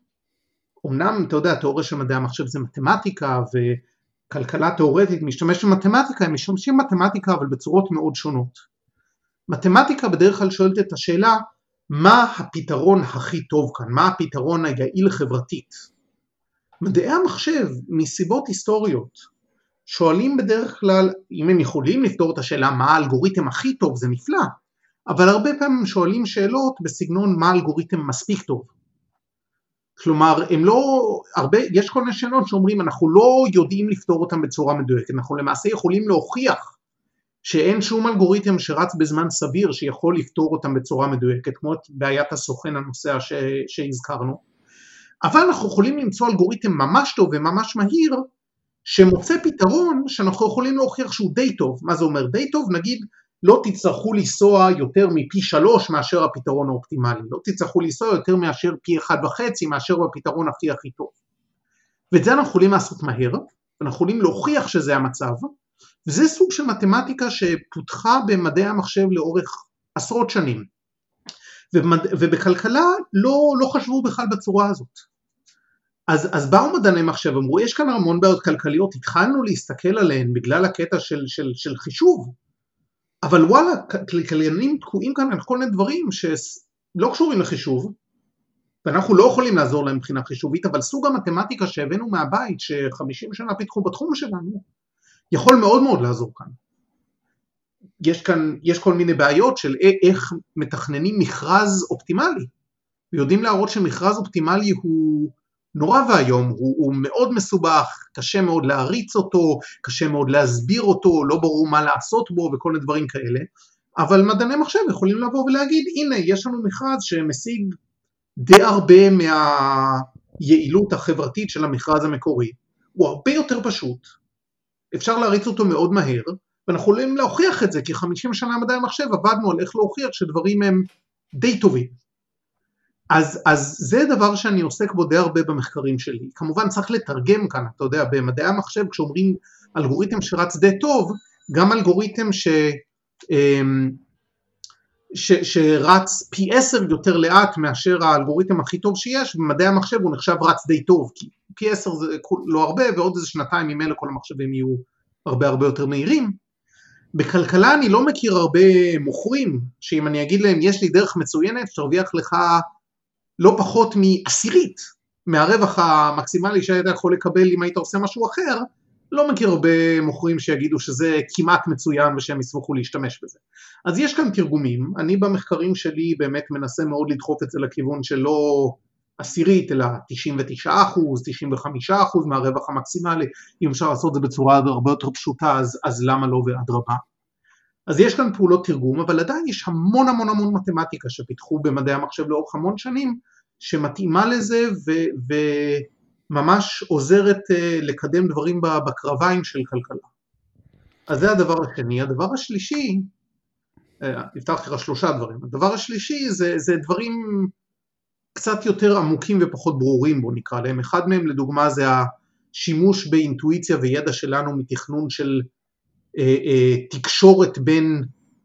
אמנם אתה יודע, התיאוריה של מדעי המחשב זה מתמטיקה וכלכלה תיאורטית, משתמש במתמטיקה, הם משתמשים במתמטיקה אבל בצורות מאוד שונות. מתמטיקה בדרך כלל שואלת את השאלה, מה הפתרון הכי טוב כאן? מה הפתרון היעיל חברתית? מדעי המחשב, מסיבות היסטוריות, שואלים בדרך כלל, אם הם יכולים לפתור את השאלה, מה האלגוריתם הכי טוב, זה נפלא, אבל הרבה פעמים שואלים שאלות בסגנון, מה האלגוריתם מספיק טוב? כלומר, הם לא, הרבה, יש כל מיני שאלות שאומרים, אנחנו לא יודעים לפתור אותם בצורה מדויקת, אנחנו למעשה יכולים להוכיח, שאין שום אלגוריתם שרץ בזמן סביר שיכול לפתור אותם בצורה מדויקת, כמו את בעיית הסוכן הנוסע ש... שהזכרנו, אבל אנחנו יכולים למצוא אלגוריתם ממש טוב וממש מהיר, שמוצא פתרון שאנחנו יכולים להוכיח שהוא די טוב. מה זה אומר די טוב? נגיד, לא תצטרכו לנסוע יותר מפי שלוש מאשר הפתרון האופטימלי, לא תצטרכו לנסוע יותר מאשר פי אחד וחצי מאשר הפתרון הכי הכי טוב. ואת זה אנחנו יכולים לעשות מהר, אנחנו יכולים להוכיח שזה המצב, וזה סוג של מתמטיקה שפותחה במדעי המחשב לאורך עשרות שנים, ובמד... ובכלכלה לא, לא חשבו בכלל בצורה הזאת. אז, אז באו מדעני מחשב, אמרו, יש כאן המון בעיות כלכליות, התחלנו להסתכל עליהן בגלל הקטע של, של, של חישוב, אבל וואלה, כלכליינים תקועים כאן על כל מיני דברים שלא קשורים לחישוב, ואנחנו לא יכולים לעזור להם מבחינה חישובית, אבל סוג המתמטיקה שהבאנו מהבית, ש-חמישים שנה פיתחו בתחום שלנו, יכול מאוד מאוד לעזור כאן. יש כאן, יש כל מיני בעיות של איך מתכננים מכרז אופטימלי, ויודעים להראות שמכרז אופטימלי הוא נורא והיום, הוא, הוא מאוד מסובך, קשה מאוד להריץ אותו, קשה מאוד להסביר אותו, לא ברור מה לעשות בו וכל מיני דברים כאלה, אבל מדעני מחשב יכולים לבוא ולהגיד, הנה יש לנו מכרז שמשיג די הרבה מהיעילות החברתית של המכרז המקורי, הוא הרבה יותר פשוט, אפשר להריץ אותו מאוד מהר, ואנחנו יכולים להוכיח את זה, כי חמישים שנה מדעי המחשב עבדנו על איך להוכיח שדברים הם די טובים. אז, אז זה דבר שאני עוסק בו די הרבה במחקרים שלי. כמובן צריך לתרגם כאן, אתה יודע, במדעי המחשב, כשאומרים אלגוריתם שרץ די טוב, גם אלגוריתם ש... ש, שרץ פי עשר יותר לאט מאשר האלגוריתם הכי טוב שיש, במדעי המחשב הוא נחשב רץ די טוב, כי פי עשר זה לא הרבה, ועוד איזה שנתיים ממילא כל המחשבים יהיו הרבה הרבה יותר מהירים. בכלכלה אני לא מכיר הרבה מוכרים, שאם אני אגיד להם יש לי דרך מצוינת, שתרוויח לך לא פחות מעשירית, מהרווח המקסימלי שהיית יכול לקבל אם היית עושה משהו אחר, לא מכיר הרבה מוכרים שיגידו שזה כמעט מצוין ושהם ישמחו להשתמש בזה. אז יש כאן תרגומים, אני במחקרים שלי באמת מנסה מאוד לדחוף את זה לכיוון שלא עשירית, אלא תשעים ותשעה אחוז, תשעים וחמישה אחוז מהרווח המקסימלי, אם אפשר לעשות את זה בצורה הרבה יותר פשוטה, אז, אז למה לא ואדרבה? אז יש כאן פעולות תרגום, אבל עדיין יש המון המון המון מתמטיקה שפיתחו במדעי המחשב לאורך המון שנים, שמתאימה לזה ו- וממש עוזרת uh, לקדם דברים בקרביים של כלכלה. אז זה הדבר השני. הדבר השלישי, uh, הבטחתי לך שלושה דברים, הדבר השלישי זה, זה דברים קצת יותר עמוקים ופחות ברורים, בוא נקרא להם. אחד מהם לדוגמה זה השימוש באינטואיציה וידע שלנו מתכנון של uh, uh, תקשורת בין,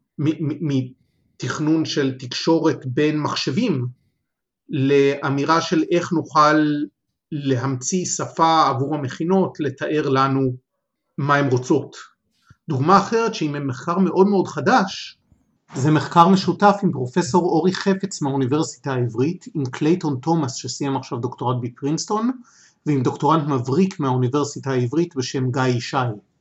מתכנון של תקשורת בין מחשבים, לאמירה של איך נוכל להמציא שפה עבור המכינות, לתאר לנו מה הן רוצות. דוגמה אחרת שהיא מחקר מאוד מאוד חדש, זה מחקר משותף עם פרופסור אורי חפץ מהאוניברסיטה העברית, עם קלייטון תומאס שסיים עכשיו דוקטורט בפרינסטון, ועם דוקטורנט מבריק מהאוניברסיטה העברית בשם גיא ישי.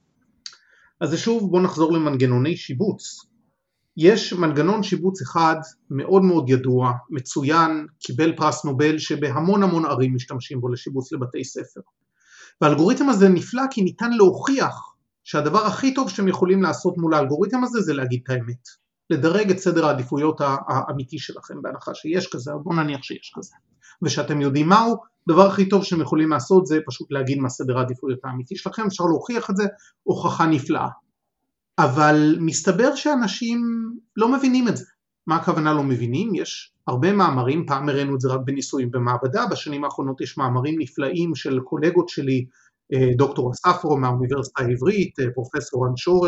אז שוב בואו נחזור למנגנוני שיבוץ. יש מנגנון שיבוץ אחד מאוד מאוד ידוע, מצוין, קיבל פרס נובל שבהמון המון ערים משתמשים בו לשיבוץ לבתי ספר. והאלגוריתם הזה נפלא כי ניתן להוכיח שהדבר הכי טוב שאתם יכולים לעשות מול האלגוריתם הזה זה להגיד את האמת. לדרג את סדר העדיפויות האמיתי שלכם בהנחה שיש כזה, או בוא נניח שיש כזה. ושאתם יודעים מהו, הדבר הכי טוב שאתם יכולים לעשות זה פשוט להגיד מה סדר העדיפויות האמיתי שלכם, אפשר להוכיח את זה, הוכחה נפלאה. אבל מסתבר שאנשים לא מבינים את זה. מה הכוונה לא מבינים? יש הרבה מאמרים, פעם הראינו את זה רק בניסויים במעבדה, בשנים האחרונות יש מאמרים נפלאים של קולגות שלי, דוקטור אספרו מהאוניברסיטה העברית, פרופסור אנשורר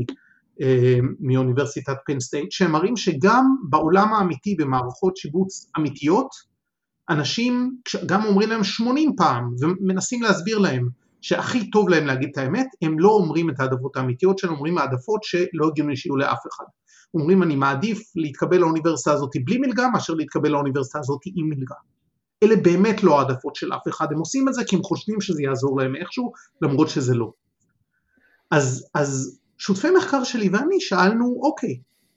מאוניברסיטת פן סטייט, שהם מראים שגם בעולם האמיתי במערכות שיבוץ אמיתיות, אנשים גם אומרים להם שמונים פעם ומנסים להסביר להם, שהכי טוב להם להגיד את האמת, הם לא אומרים את העדפות האמיתיות שלהם, אומרים העדפות שלא הגיוני שיהיו לאף אחד. אומרים אני מעדיף להתקבל לאוניברסיטה הזאת בלי מלגה, מאשר להתקבל לאוניברסיטה הזאת עם מלגה. אלה באמת לא העדפות של אף אחד, הם עושים את זה כי הם חושבים שזה יעזור להם איכשהו, למרות שזה לא. אז, אז שותפי מחקר שלי ואני שאלנו, אוקיי,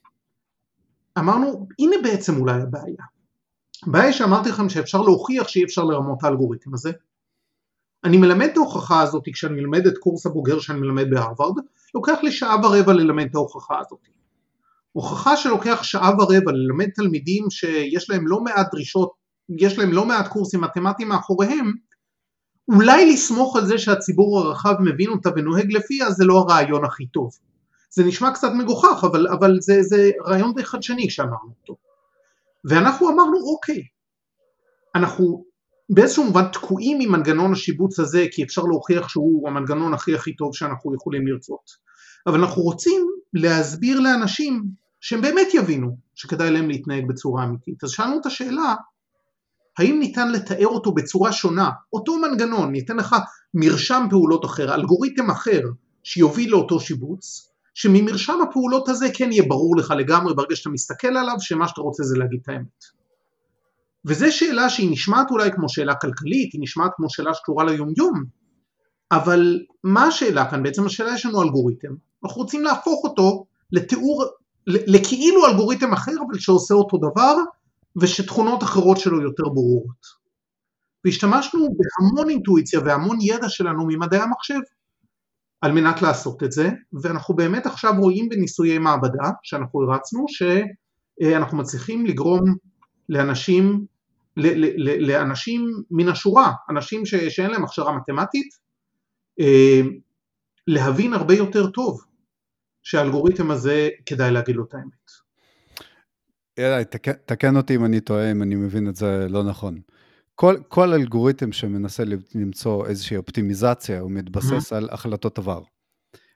אמרנו, הנה בעצם אולי הבעיה. הבעיה שאמרתי לכם שאפשר להוכיח שאי אפשר לרמות האלגוריתם הזה, אני מלמד את ההוכחה הזאת, כשאני מלמד את קורס הבוגר שאני מלמד בהרווארד, לוקח לי שעה ורבע ללמד את ההוכחה הזאת. הוכחה שלוקח שעה ורבע ללמד תלמידים שיש להם לא מעט דרישות, יש להם לא מעט קורסים מתמטיים מאחוריהם, אולי לסמוך על זה שהציבור הרחב מבין אותה ונוהג לפיה, זה לא הרעיון הכי טוב. זה נשמע קצת מגוחך, אבל, אבל זה, זה רעיון די חדשני שאמרנו אותו. ואנחנו אמרנו, אוקיי, אנחנו באיזשהו מובן תקועים עם מנגנון השיבוץ הזה, כי אפשר להוכיח שהוא המנגנון הכי הכי טוב שאנחנו יכולים לרצות. אבל אנחנו רוצים להסביר לאנשים שהם באמת יבינו שכדאי להם להתנהג בצורה אמיתית. אז שאלנו את השאלה, האם ניתן לתאר אותו בצורה שונה? אותו מנגנון, ניתן לך מרשם פעולות אחר, אלגוריתם אחר שיוביל לאותו שיבוץ, שממרשם הפעולות הזה כן יהיה ברור לך לגמרי ברגע שאתה מסתכל עליו, שמה שאתה רוצה זה להגיד את האמת. וזו שאלה שהיא נשמעת אולי כמו שאלה כלכלית, היא נשמעת כמו שאלה שקשורה ליום יום, אבל מה השאלה כאן? בעצם השאלה יש לנו אלגוריתם, אנחנו רוצים להפוך אותו לתיאור, לכאילו אלגוריתם אחר, אבל שעושה אותו דבר, ושתכונות אחרות שלו יותר ברורות. והשתמשנו בהמון אינטואיציה והמון ידע שלנו ממדעי המחשב, על מנת לעשות את זה, ואנחנו באמת עכשיו רואים בניסויי מעבדה, שאנחנו הרצנו, שאנחנו מצליחים לגרום לאנשים, לאנשים מן השורה, אנשים שאין להם הכשרה מתמטית, להבין הרבה יותר טוב שהאלגוריתם הזה כדאי להגיד לו את האמת. אלי, תקן אותי אם אני טועה, אם אני מבין את זה לא נכון. כל, כל אלגוריתם שמנסה למצוא איזושהי אופטימיזציה, הוא מתבסס על החלטות עבר.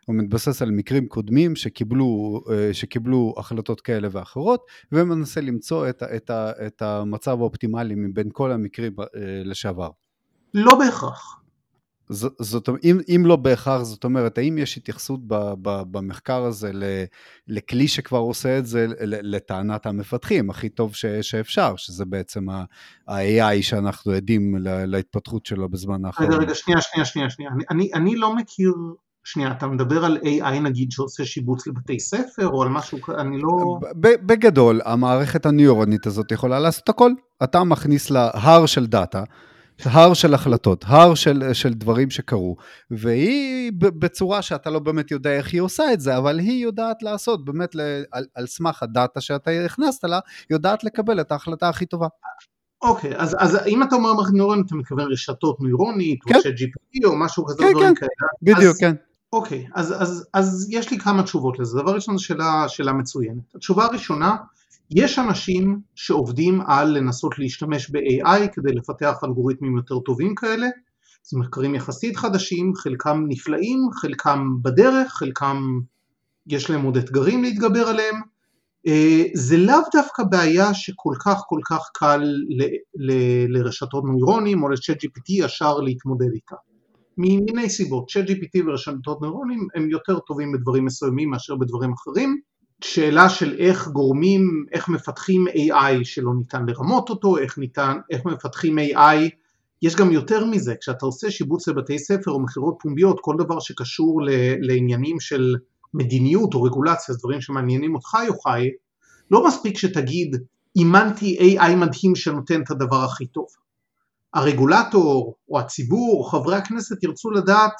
הוא מתבסס על מקרים קודמים שקיבלו, שקיבלו החלטות כאלה ואחרות, ומנסה למצוא את, את, את המצב האופטימלי מבין כל המקרים לשעבר. לא בהכרח. זאת, זאת, אם, אם לא בהכרח, זאת אומרת, האם יש התייחסות ב, ב, במחקר הזה לכלי שכבר עושה את זה לטענת המפתחים, הכי טוב ש, שאפשר, שזה בעצם ה-איי איי שאנחנו עדים להתפתחות שלו בזמן האחרון. רגע, רגע, שנייה, שנייה, שנייה, שנייה. אני, אני, אני לא מכיר, שנייה, אתה מדבר על איי איי נגיד שעושה שיבוץ לבתי ספר, או על משהו, אני לא... בגדול, המערכת הניורונית הזאת יכולה לעשות הכל. אתה מכניס לה הר של דאטה, הר של החלטות, הר של, של דברים שקרו, והיא בצורה שאתה לא באמת יודע איך היא עושה את זה, אבל היא יודעת לעשות, באמת על, על סמך הדאטה שאתה הכנסת לה, יודעת לקבל את ההחלטה הכי טובה. אוקיי, אז, אז אם אתה אומר מערכת ניורונית, אתה מתכוון רשתות ניורונית, כן. או ש-ג'י פי טי או משהו כזה, כן, דברים כן. כאלה. בדיוק, אז, כן. אוקיי, אז, אז, אז יש לי כמה תשובות לזה. דבר ראשון, שאלה, שאלה מצוינת. התשובה הראשונה, יש אנשים שעובדים על לנסות להשתמש ב-איי איי כדי לפתח אלגוריתמים יותר טובים כאלה, זה מחקרים יחסית חדשים, חלקם נפלאים, חלקם בדרך, חלקם יש להם עוד אתגרים להתגבר עליהם, זה לאו דווקא בעיה שכל כך כל כך קל ל- ל- לרשתות נוירונים או ל-צ'אט ג'י פי טי ישר להתמודד איתה, ממיני סיבות. צ'אט ג'י פי טי ורשתות נוירונים הם יותר טובים בדברים מסוימים מאשר בדברים אחרים, שאלה של איך גורמים, איך מפתחים איי איי שלא ניתן לרמות אותו, איך ניתן, איך מפתחים איי איי, יש גם יותר מזה, כשאתה עושה שיבוץ לבתי ספר או מכירות פומביות, כל דבר שקשור לעניינים של מדיניות או רגולציה, דברים שמעניינים אותך יוחאי, לא מספיק שתגיד, אימנתי איי איי מדהים שנותן את הדבר הכי טוב. הרגולטור או הציבור או חברי הכנסת ירצו לדעת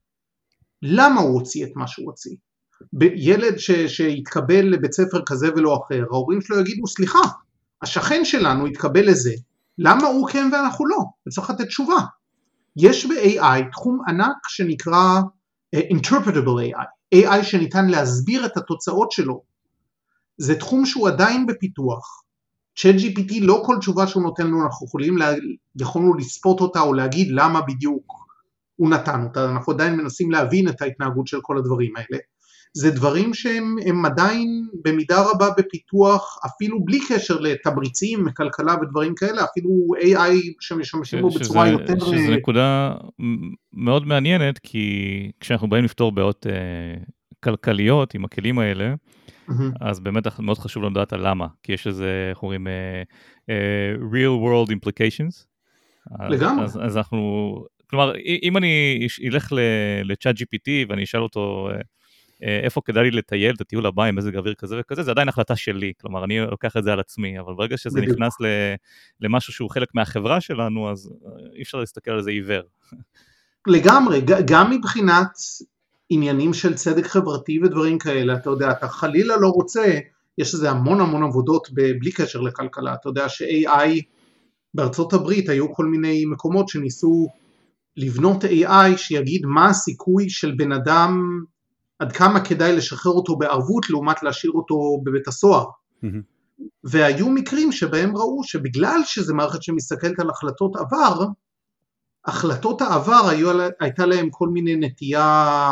למה הוא הוציא את מה שהוא הוציא. ילד ש, שהתקבל לבית ספר כזה ולא אחר, ההורים שלו יגידו, סליחה, השכן שלנו התקבל לזה, למה הוא כן ואנחנו לא? וצריך לתת תשובה. יש ב-איי איי תחום ענק שנקרא uh, Interpretable איי איי, איי איי שניתן להסביר את התוצאות שלו. זה תחום שהוא עדיין בפיתוח. צ'אט ג'י פי טי לא כל תשובה שהוא נותן לנו, אנחנו יכולים לה, יכולנו לספוט אותה או להגיד למה בדיוק הוא נתן אותה, אנחנו עדיין מנסים להבין את ההתנהגות של כל הדברים האלה. זה דברים שהם הם עדיין במידה רבה בפיתוח, אפילו בלי קשר לתמריצים, מכלכלה ודברים כאלה, אפילו איי איי שמשמשים בו בצורה שזה, יותר... שזו נקודה מאוד מעניינת, כי כשאנחנו באים לפתור בעיות אה, כלכליות עם הכלים האלה, mm-hmm. אז באמת מאוד חשוב לנו לדעת על למה, כי יש איזה, איך אומרים, אה, אה, real world implications. לגמרי. אז, אז אנחנו, כלומר, אם אני אלך ל-צ'אט ג'י פי טי ואני אשאל אותו... איפה כדאי לי לטייל את הטיול הבא עם מזג אוויר כזה וכזה, זה עדיין החלטה שלי, כלומר אני לוקח את זה על עצמי, אבל ברגע שזה בדיוק. נכנס למשהו שהוא חלק מהחברה שלנו, אז אי אפשר להסתכל על זה עיוור. לגמרי, גם מבחינת עניינים של צדק חברתי ודברים כאלה, אתה יודע, אתה חלילה לא רוצה, יש איזה המון המון עבודות בלי קשר לכלכלה, אתה יודע ש-איי איי בארצות הברית היו כל מיני מקומות שניסו לבנות איי איי שיגיד מה הסיכוי של בן אדם, עד כמה כדאי לשחרר אותו בערבות לעומת להשאיר אותו בבית הסוהר. Mm-hmm. והיו מקרים שבהם ראו שבגלל שזה מערכת שמסתכלת על החלטות עבר, החלטות העבר היו, הייתה להם כל מיני נטייה...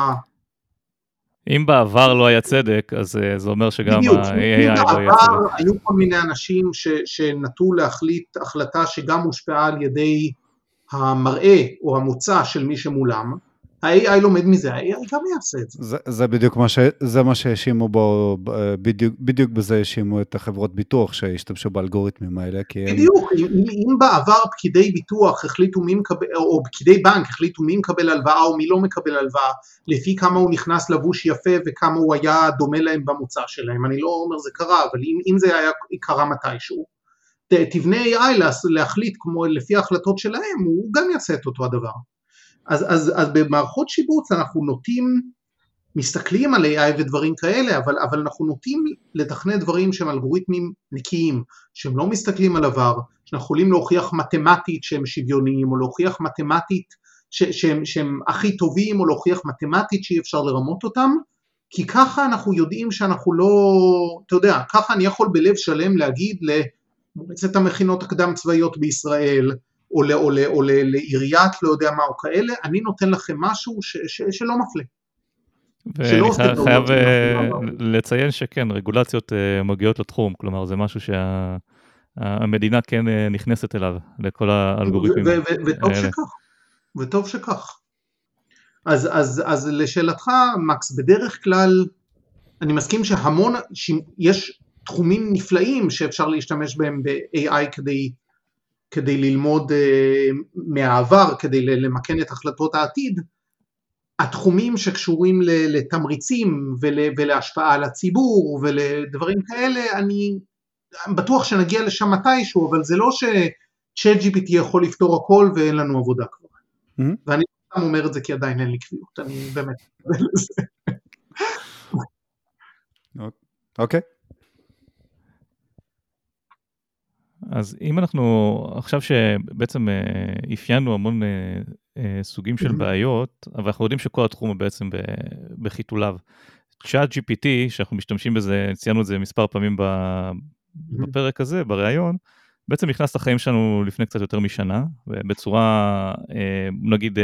אם בעבר לא היה צדק, אז זה אומר שגם בדיוק, ה-איי איי לא היה בעבר צדק. היו כל מיני אנשים ש, שנטו להחליט החלטה שגם הושפעה על ידי המראה או המוצא של מי שמולם, ה-איי איי לומד מזה, ה-איי איי גם יעשה את זה. זה, זה בדיוק מה ש, זה מה שהאשימו בו, בדיוק, בדיוק בזה האשימו את החברות ביטוח שהשתמשו באלגוריתמים האלה. כי בדיוק, הם... אם, אם בעבר פקידי ביטוח החליטו מי מקבל, או פקידי בנק החליטו מי מקבל הלוואה או מי לא מקבל הלוואה, לפי כמה הוא נכנס לבוש יפה וכמה הוא היה דומה להם במוצא שלהם, אני לא אומר זה קרה, אבל אם, אם זה היה קרה מתישהו, תבנה איי איי להחליט כמו לפי ההחלטות שלהם, הוא גם יעשה את אותו הדבר. אז, אז, אז במערכות שיבוץ אנחנו נוטים, מסתכלים על איי איי ודברים כאלה, אבל, אבל אנחנו נוטים לתכנן דברים שהם אלגוריתמים נקיים, שהם לא מסתכלים על עבר, שאנחנו יכולים להוכיח מתמטית שהם שוויוניים, או להוכיח מתמטית ש, שהם, שהם הכי טובים, או להוכיח מתמטית שאי אפשר לרמות אותם, כי ככה אנחנו יודעים שאנחנו לא, אתה יודע, ככה אני יכול בלב שלם להגיד למועצת המכינות הקדם צבאיות בישראל, או, לא, או, לא, או לעיריית לא יודע מה או כאלה, אני נותן לכם משהו ש, ש, שלא מפלה. ואני חייב לציין שכן, רגולציות מגיעות לתחום, כלומר זה משהו שהמדינה כן נכנסת אליו, לכל האלגוריתמים. וטוב שכך, וטוב שכך. אז לשאלתך, מקס, בדרך כלל, אני מסכים שהמון, יש תחומים נפלאים שאפשר להשתמש בהם ב-איי איי כדי, כדי ללמוד מהעבר, כדי למקן את החלטות העתיד, התחומים שקשורים לתמריצים ולהשפעה על הציבור ולדברים כאלה, אני בטוח שנגיע לשם מתישהו, אבל זה לא ש-צ'אט ג'י פי טי יכול לפתור הכל ואין לנו עבודה כבר. ואני גם אומר את זה כי עדיין אין לי קביעות, אני באמת מקבל לזה. אוקיי. אז אם אנחנו, עכשיו שבעצם אפיינו המון סוגים של בעיות, אבל אנחנו יודעים שכל התחום הוא בעצם בחיתוליו. צ'אט ג'י פי טי, שאנחנו משתמשים בזה, ציינו את זה מספר פעמים בפרק הזה, בראיון, בעצם נכנס לחיים שלנו לפני קצת יותר משנה, בצורה, נגיד,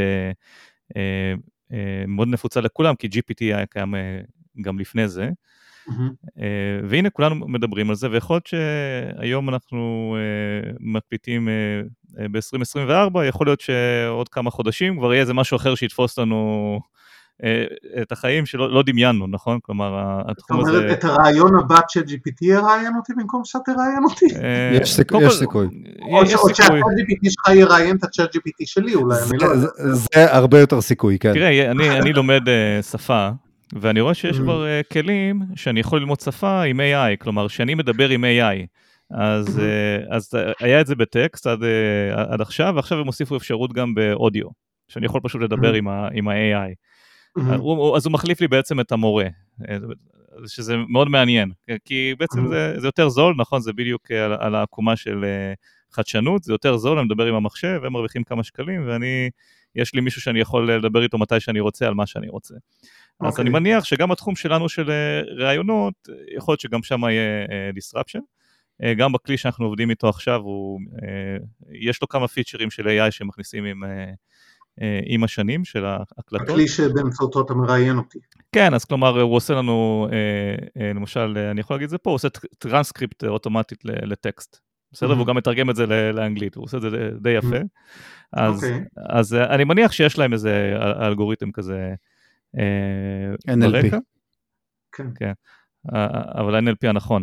מאוד נפוצה לכולם, כי ג'י פי טי היה קיים גם לפני זה, והנה כולנו מדברים על זה, ויכול להיות שהיום אנחנו מקליטים ב-עשרים עשרים וארבע, יכול להיות שעוד כמה חודשים כבר יהיה איזה משהו אחר שיתפוס לנו את החיים שלא לא דמיינו, נכון? כלומר, התחום הזה... זאת אומרת, את הרעיון הבא של ג'י פי טי יראיין אותי במקום שאתה תראיין אותי? יש סיכוי. או שהצ'אט ג'י פי טי שלך יראיין את הצ'אט ג'י פי טי שלי אולי, אני לא יודע. זה הרבה יותר סיכוי, כן. תראה, אני לומד שפה, ואני רואה שיש כבר כלים שאני יכול ללמוד שפה עם איי איי, כלומר, שאני מדבר עם איי איי, אז היה את זה בטקסט עד עכשיו, ועכשיו הם הוסיפו אפשרות גם באודיו, שאני יכול פשוט לדבר עם ה-איי איי. אז הוא מחליף לי בעצם את המורה, שזה מאוד מעניין, כי בעצם זה יותר זול, נכון, זה בדיוק על העקומה של חדשנות, זה יותר זול, אני מדבר עם המחשב, הם מרוויחים כמה שקלים, ואני, יש לי מישהו שאני יכול לדבר איתו מתי שאני רוצה, על מה שאני רוצה. אז אני מניח שגם התחום שלנו של רעיונות, יכול להיות שגם שם יהיה disruption, גם בכלי שאנחנו עובדים איתו עכשיו, יש לו כמה פיצ'רים של איי איי שמכניסים עם... עם השנים של ההקלטות. הכלי שבאמצעותו אתה מראיין אותי. כן, אז כלומר, הוא עושה לנו, למשל, אני יכול להגיד את זה פה, הוא עושה טרנסקריפט אוטומטית לטקסט. בסדר? והוא גם מתרגם את זה לאנגלית, הוא עושה את זה די יפה. אז אני מניח שיש להם איזה אלגוריתם כזה אן אל פי. כן. אבל ה-אן אל פי הנכון.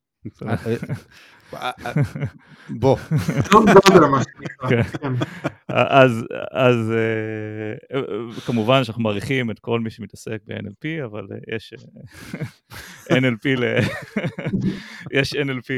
בוא. אז, אז כמובן שאנחנו מעריכים את כל מי שמתעסק ב-אן אל פי, אבל יש אן אל פי יש אן אל פי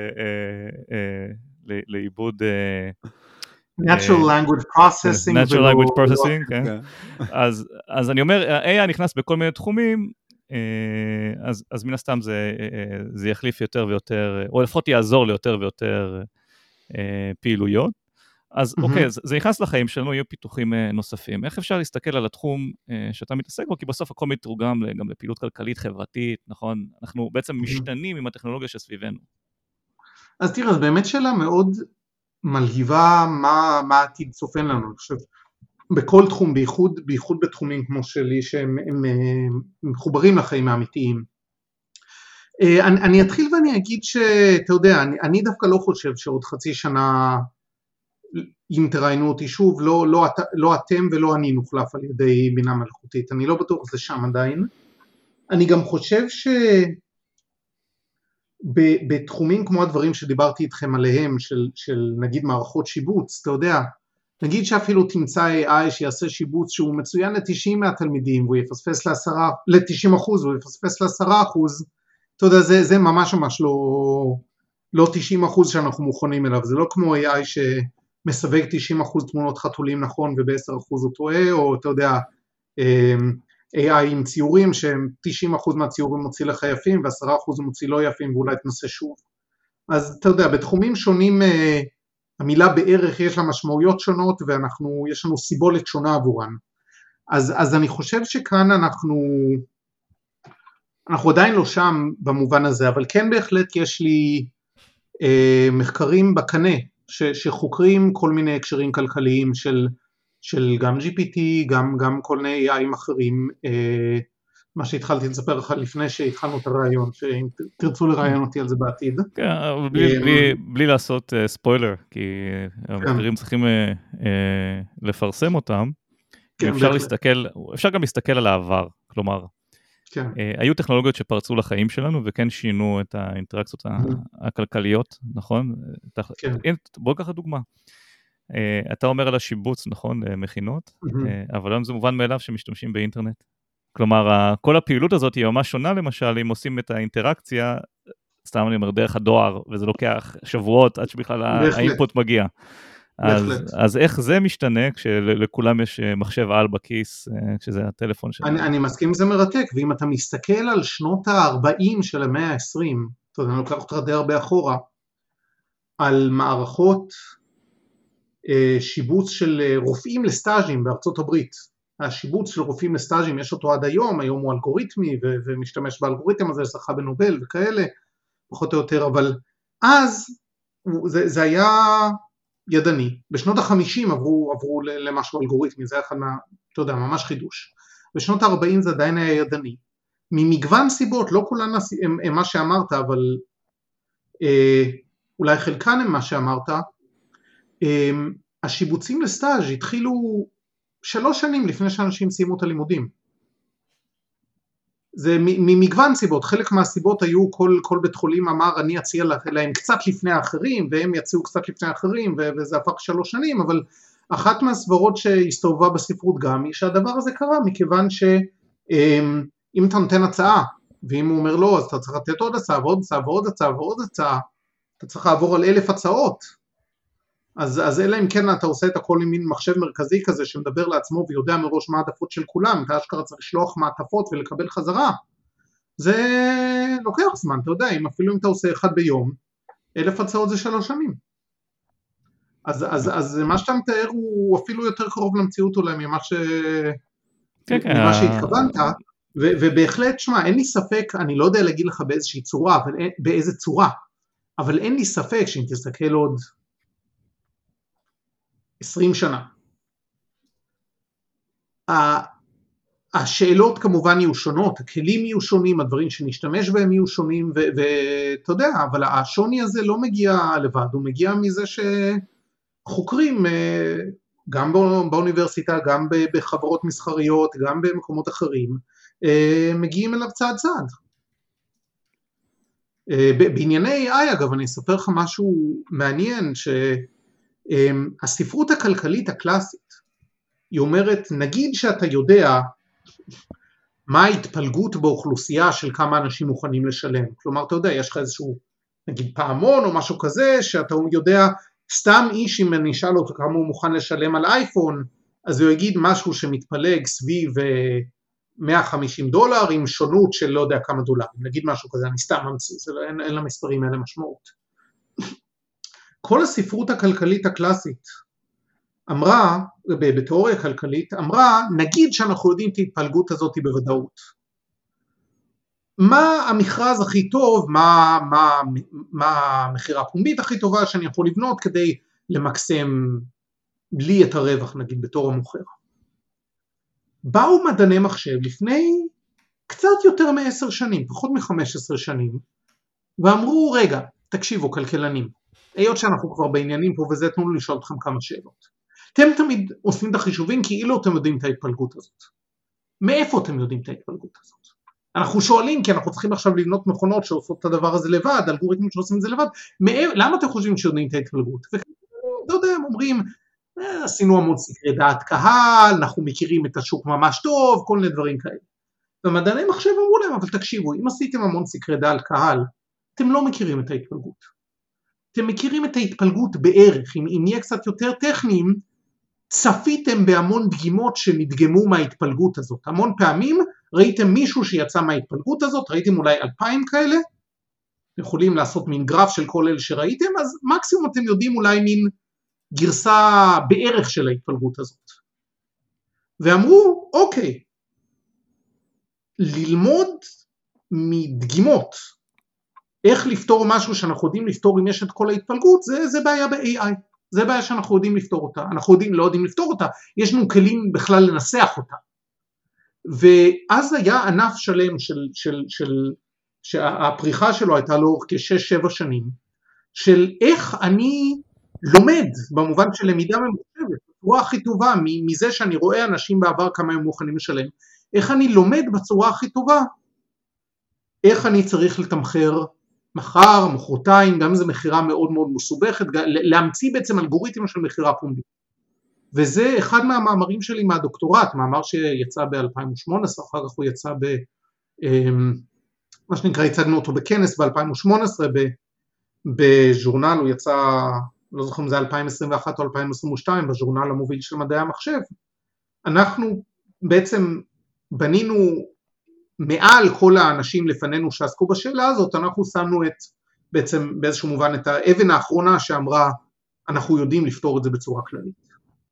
לעיבוד Natural Language Processing. Natural Language Processing, כן. אז אני אומר, ה-איי איי נכנס בכל מיני תחומים, אז, אז מן הסתם זה, זה יחליף יותר ויותר, או לפחות יעזור ליותר ויותר פעילויות. אז אוקיי, זה, זה נכנס לחיים שלנו, יהיו פיתוחים נוספים. איך אפשר להסתכל על התחום שאתה מתעסק בו? כי בסוף הכל מתורגם גם לפעילות כלכלית, חברתית, נכון? אנחנו בעצם משתנים עם הטכנולוגיה שסביבנו. אז תראה, אז באמת שאלה מאוד מלהיבה מה, מה העתיד צופן לנו, אני חושב. בכל תחום, בייחוד, בייחוד בתחומים כמו שלי, שהם הם, הם מחוברים לחיים האמיתיים. אני, אני אתחיל ואני אגיד שאתה יודע, אני, אני דווקא לא חושב שעוד חצי שנה, אם תראיינו אותי שוב, לא, לא, לא אתם ולא אני נוחלף על ידי בינה מלאכותית, אני לא בטוח זה שם עדיין. אני גם חושב שבתחומים כמו הדברים שדיברתי איתכם עליהם, של, של נגיד מערכות שיבוץ, אתה יודע, נגיד שאפילו תמצא איי איי שיעשה שיבוץ שהוא מצוין ל-תשעים מהתלמידים, והוא יפספס ל-עשרה, ל-תשעים אחוז, והוא יפספס ל-עשרה אחוז, אתה יודע, זה, זה ממש ממש לא, לא תשעים אחוז שאנחנו מוכנים אליו, זה לא כמו איי איי שמסווג תשעים אחוז תמונות חתולים נכון, וב-עשרה אחוז הוא טועה, או אתה יודע, איי איי עם ציורים, שהם תשעים אחוז מהציורים מוציא לך יפים, ו-עשרה אחוז הוא מוציא לא יפים, ואולי תנסה שוב. אז אתה יודע, בתחומים שונים, המילה בערך יש לה משמעויות שונות, ואנחנו, יש לנו סיבולת שונה עבורן. אז, אז אני חושב שכאן אנחנו, אנחנו עדיין לא שם במובן הזה, אבל כן בהחלט יש לי אה, מחקרים בקנה, ש, שחוקרים כל מיני הקשרים כלכליים של, של גם ג'י פי טי, גם, גם כל מיני איי איי אחרים, אה, מה שהתחלתי לספר לך לפני שהתחלנו את הרעיון, שאם תרצו לראיין אותי על זה בעתיד. כן, אבל בלי, בלי, בלי לעשות uh, ספוילר, כי המחקרים צריכים uh, uh, לפרסם אותם, כן, אפשר להסתכל, אפשר גם להסתכל על העבר, כלומר, כן. uh, היו טכנולוגיות שפרצו לחיים שלנו, וכן שינו את האינטראקציות mm-hmm. הכלכליות, נכון? כן. בוא ניקח דוגמה. Uh, אתה אומר על השיבוץ, נכון, מכינות, mm-hmm. uh, אבל היום זה מובן מאליו שמשתמשים באינטרנט. כלומר, כל הפעילות הזאת היא ממש שונה, למשל, אם עושים את האינטראקציה, סתם אני אומר, דרך הדואר, וזה לוקח שבועות עד שבכלל האינפוט מגיע. אז, אז איך זה משתנה כשלכולם יש מחשב על בכיס, כשזה הטלפון שלנו? אני, אני מסכים, זה מרתק, ואם אתה מסתכל על שנות ה-ארבעים של המאה ה-עשרים, אתה יודע, אני לוקח אותך די הרבה אחורה, על מערכות אה, שיבוץ של רופאים לסטאז'ים בארצות הברית, השיבוץ של רופאים לסטאז'ים יש אותו עד היום, היום הוא אלגוריתמי ו- ומשתמש באלגוריתם הזה, זכה בנובל וכאלה, פחות או יותר, אבל אז זה, זה היה ידני, בשנות החמישים עברו, עברו למשהו אלגוריתמי, זה היה אחד מה, אתה יודע, ממש חידוש, בשנות ה-ארבעים זה עדיין היה ידני, ממגוון סיבות, לא כולן הם, הם מה שאמרת, אבל אה, אולי חלקן הם מה שאמרת, אה, השיבוצים לסטאז' התחילו שלוש שנים לפני שאנשים סיימו את הלימודים. זה ממגוון סיבות, חלק מהסיבות היו כל, כל בית חולים אמר אני אציע להם קצת לפני האחרים, והם יציעו קצת לפני האחרים, וזה הפך שלוש שנים, אבל אחת מהסברות שהסתובבה בספרות גם, היא שהדבר הזה קרה, מכיוון שאם אתה נותן הצעה, ואם הוא אומר לא, אז אתה צריך לתת עוד הצעה, ועוד הצעה, ועוד הצעה, ועוד הצעה, אתה צריך לעבור על אלף הצעות, אז, אז אלא אם כן אתה עושה את הכל עם מין מחשב מרכזי כזה שמדבר לעצמו ויודע מראש מה העדפות של כולם, אתה אשכרה צריך לשלוח מעטפות ולקבל חזרה, זה לוקח זמן, אתה יודע, אם אפילו אם אתה עושה אחד ביום, אלף הצעות זה שלוש שנים, אז, אז, אז מה שאתה מתאר הוא אפילו יותר קרוב למציאות אולי ממה, ש... ממה שהתכוונת, ו, ובהחלט, שמה, אין לי ספק, אני לא יודע להגיד לך באיזושהי צורה, אבל, באיזה צורה, אבל אין לי ספק שאם תסתכל עוד עשרים שנה. השאלות כמובן יהיו שונות, הכלים יהיו שונים, הדברים שנשתמש בהם יהיו שונים, ואתה יודע, אבל השוני הזה לא מגיע לבד, הוא מגיע מזה שחוקרים גם באוניברסיטה, גם בחברות מסחריות, גם במקומות אחרים, מגיעים אליו צעד צעד. בענייני איי, אגב, אני אספר לך משהו מעניין, ש... הספרות הכלכלית הקלאסית, היא אומרת, נגיד שאתה יודע מה ההתפלגות באוכלוסייה של כמה אנשים מוכנים לשלם, כלומר אתה יודע, יש לך איזשהו נגיד פעמון או משהו כזה, שאתה יודע, סתם איש אם אני אשאל אותו כמה הוא מוכן לשלם על אייפון, אז הוא יגיד משהו שמתפלג סביב מאה וחמישים דולר, עם שונות של לא יודע כמה דולרים, נגיד משהו כזה, אני סתם ממציא, אין, אין למספרים האלה משמעות. כל הספרות הכלכלית הקלאסית אמרה, בתיאוריה כלכלית, אמרה, נגיד שאנחנו יודעים את ההתפלגות הזאת בוודאות. מה המכרז הכי טוב, מה, מה, מה המחירה הפומבית הכי טובה שאני יכול לבנות כדי למקסם לי את הרווח, נגיד בתור המוכר. באו מדעני מחשב לפני קצת יותר מעשר שנים, פחות מחמש עשרה שנים, ואמרו, רגע, תקשיבו כלכלנים, היות שאנחנו כבר בעניינים פה וזה, תנו לי לשאול אתכם כמה שאלות. אתם תמיד עושים את החישובים כאילו אתם יודעים את ההתפלגות הזאת. מאיפה אתם יודעים את ההתפלגות הזאת? אנחנו שואלים כי אנחנו צריכים עכשיו לבנות מכונות שעושות את הדבר הזה לבד, אלגוריתמים שעושים את זה לבד, למה אתם חושבים שיודעים את ההתפלגות? ולא יודע, הם אומרים, עשינו המון סקרי דעת קהל, אנחנו מכירים את השוק ממש טוב, כל מיני דברים כאלה. ומדעני מחשב אמרו להם, אבל תקשיבו, אם עשיתם המון סקרי דעת קהל, אתם לא מכירים את ההתפלגות. אתם מכירים את ההתפלגות בערך, אם, אם יהיה קצת יותר טכניים, צפיתם בהמון דגימות שנדגמו מההתפלגות הזאת, המון פעמים ראיתם מישהו שיצא מההתפלגות הזאת, ראיתם אולי אלפיים כאלה, יכולים לעשות מין גרף של כל אלה שראיתם, אז מקסימום אתם יודעים אולי מין גרסה בערך של ההתפלגות הזאת. ואמרו, אוקיי, ללמוד מדגימות, איך לפתור משהו שאנחנו יודעים לפתור אם יש את כל ההתפלגות, זה, זה בעיה ב-איי איי, זה בעיה שאנחנו יודעים לפתור אותה, אנחנו יודעים, לא יודעים לפתור אותה, יש לנו כלים בכלל לנסח אותה. ואז היה ענף שלם של, של, של, שהפריחה שלו הייתה לאורך כשש שבע שנים, של איך אני לומד, במובן של למידה ממוחשבת, בצורה הכי טובה, מזה שאני רואה אנשים בעבר כמה הם מוכנים לשלם, איך אני לומד בצורה הכי טובה, איך אני צריך לתמחר מחר, מחרתיים, גם אם זו מחירה מאוד מאוד מסובכת, להמציא בעצם אלגוריתם של מחירה פומבית. וזה אחד מהמאמרים שלי מהדוקטורט, מאמר שיצא ב-אלפיים ושמונה עשרה, אחר כך הוא יצא ב... מה שנקרא, הצגנו אותו בכנס ב-אלפיים ושמונה עשרה, בז'ורנל, הוא יצא, לא זוכר אם זה אלפיים עשרים ואחת או אלפיים עשרים ושתיים, בז'ורנל המוביל של מדעי המחשב. אנחנו בעצם בנינו מעל כל האנשים לפנינו שעסקו בשאלה הזאת, אנחנו שמנו את, בעצם באיזשהו מובן, את האבן האחרונה שאמרה, אנחנו יודעים לפתור את זה בצורה כללית.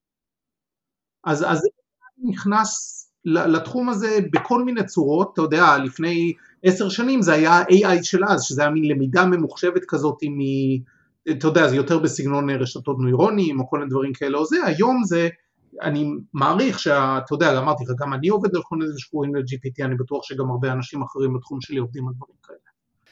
אז, אז נכנס לתחום הזה בכל מיני צורות, אתה יודע, לפני עשר שנים זה היה איי איי של אז, שזה היה מין למידה ממוחשבת כזאת, מ, אתה יודע, זה יותר בסגנון רשתות נוירונים, או כל מיני דברים כאלה, או זה, היום זה, אני מעריך שאתה יודע, אמרתי לך, גם אני עובד על כל מיני שקוראים ל-ג'י פי טי, אני בטוח שגם הרבה אנשים אחרים בתחום שלי עובדים על דברים כאלה.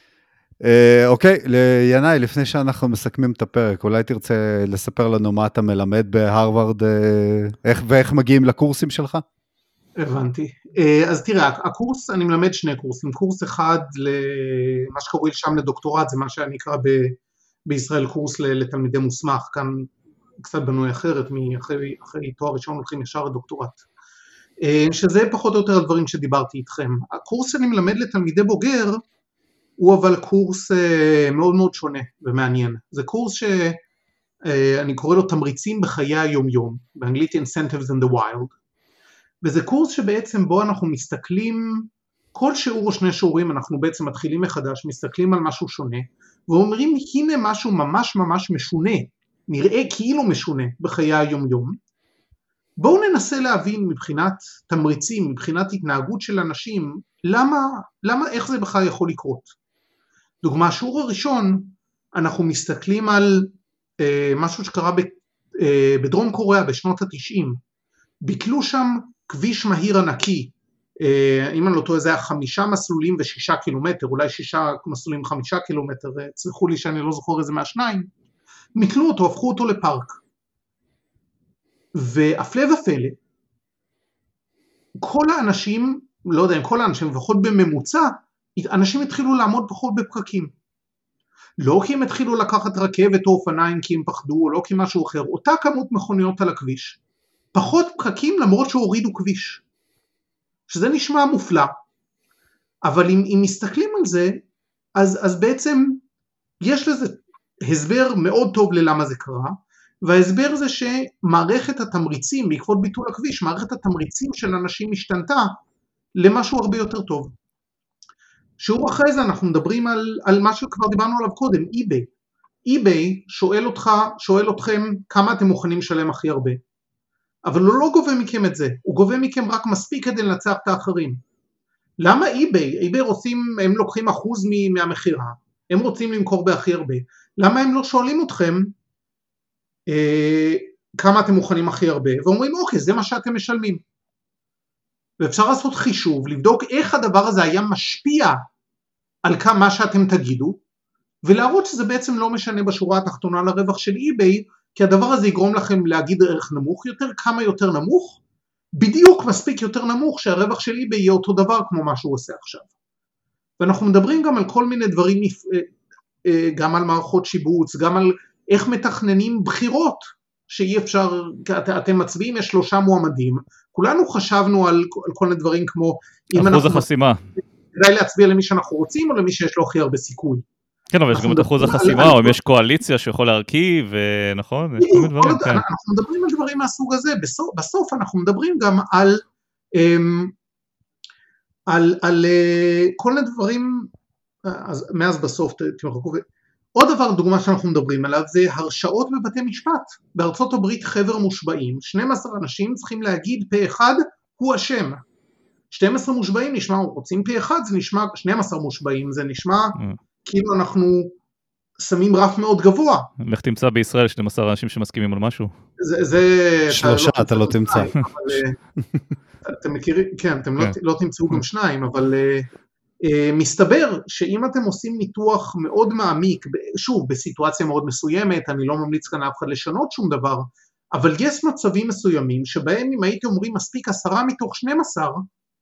אוקיי, ינאי, לפני שאנחנו מסכמים את הפרק, אולי תרצה לספר לנו מה אתה מלמד בהרווארד, ואיך מגיעים לקורסים שלך? הבנתי. אז תראה, הקורס, אני מלמד שני קורסים. קורס אחד, למה שקוראים שם לדוקטורט, זה מה שאני אקרא בישראל קורס לתלמידי מוסמך, כאן קצת בנוי אחרת, אחרי תואר ראשון הולכים ישר לדוקטורט. שזה פחות או יותר הדברים שדיברתי איתכם. הקורס שאני מלמד לתלמידי בוגר, הוא אבל קורס מאוד מאוד שונה ומעניין. זה קורס שאני קורא לו תמריצים בחיי היום-יום, באנגלית Incentives in the Wild, וזה קורס שבעצם בו אנחנו מסתכלים, כל שיעור או שני שיעורים אנחנו בעצם מתחילים מחדש, מסתכלים על משהו שונה, ואומרים הנה משהו ממש ממש משונה, נראה כאילו משונה בחיי היום-יום, בואו ננסה להבין מבחינת תמריצים, מבחינת התנהגות של אנשים, למה, למה, איך זה בכלל יכול לקרות. דוגמה, השיעור הראשון, אנחנו מסתכלים על אה, משהו שקרה ב, אה, בדרום קוריאה בשנות התשעים, ביטלו שם כביש מהיר ענקי, אה, אם אני לא טועה זה היה חמישה מסלולים ושישה קילומטר, אולי שישה מסלולים חמישה קילומטר, צלחו לי שאני לא זוכר איזה מהשניים, ביטלו אותו, הפכו אותו לפארק. והפלא ופלא, כל האנשים, לא יודע אם כל האנשים, לפחות בממוצע, אנשים התחילו לעמוד פחות בפקקים. לא כי הם התחילו לקחת רכבת או אופניים כי הם פחדו, או לא כי משהו אחר, אותה כמות מכוניות על הכביש, פחות פקקים למרות שהורידו כביש. שזה נשמע מופלא, אבל אם, אם מסתכלים על זה, אז, אז בעצם יש לזה הסבר מאוד טוב ללמה זה קרה, וההסבר זה שמערכת התמריצים, בעקבות ביטול הכביש, מערכת התמריצים של אנשים השתנתה למשהו הרבה יותר טוב. שיעור אחרי זה אנחנו מדברים על, על מה שכבר דיברנו עליו קודם, eBay. eBay שואל אותך, שואל אתכם כמה אתם מוכנים לשלם הכי הרבה. אבל הוא לא גובה מכם את זה, הוא גובה מכם רק מספיק כדי לנצח את האחרים. למה eBay? eBay רוצים, הם לוקחים אחוז מהמחירה, הם רוצים למכור בהכי הרבה. למה הם לא שואלים אתכם אה, כמה אתם מוכנים הכי הרבה? ואומרים, אוקיי, זה מה שאתם משלמים. ואפשר לעשות חישוב, לבדוק איך הדבר הזה היה משפיע על כמה שאתם תגידו, ולהראות שזה בעצם לא משנה בשורה התחתונה לרווח של eBay, כי הדבר הזה יגרום לכם להגיד ערך נמוך יותר, כמה יותר נמוך, בדיוק מספיק יותר נמוך שהרווח של eBay יהיה אותו דבר כמו מה שהוא עושה עכשיו. ואנחנו מדברים גם על כל מיני דברים, גם על מערכות שיבוץ, גם על איך מתכננים בחירות, שאי אפשר, אתם מצביעים, יש שלושה מועמדים, כולנו חשבנו על, על כל מיני דברים כמו, אחוז החסימה. כדאי להצביע למי שאנחנו רוצים, או למי שיש לו הכי הרבה סיכוי. כן, אבל יש גם את אחוז החסימה, או אם יש קואליציה שיכול להרכיב, נכון? אנחנו מדברים על דברים מהסוג הזה, בסוף אנחנו מדברים גם על, על, על כל מיני דברים, מאז בסוף, תמחקו, עוד דבר, דוגמה שאנחנו מדברים עליו, זה הרשעות בבתי משפט. בארצות הברית חבר מושבעים, שנים עשר אנשים צריכים להגיד פה אחד, הוא אשם. שנים עשר מושבעים נשמע, רוצים פה אחד, זה נשמע, שנים עשר מושבעים, זה נשמע, mm. כאילו אנחנו שמים רף מאוד גבוה. לך תמצא בישראל שנים עשר אנשים שמסכימים על משהו. זה, זה שלושה אתה, אתה לא תמצא. אבל, אתם מכירים, כן, אתם כן. לא, לא תמצאו גם שניים, אבל uh, uh, מסתבר שאם אתם עושים ניתוח מאוד מעמיק, שוב, בסיטואציה מאוד מסוימת, אני לא ממליץ כאן אף אחד לשנות שום דבר, אבל יש מצבים מסוימים שבהם אם הייתי אומרים מספיק עשרה מתוך שנים עשר,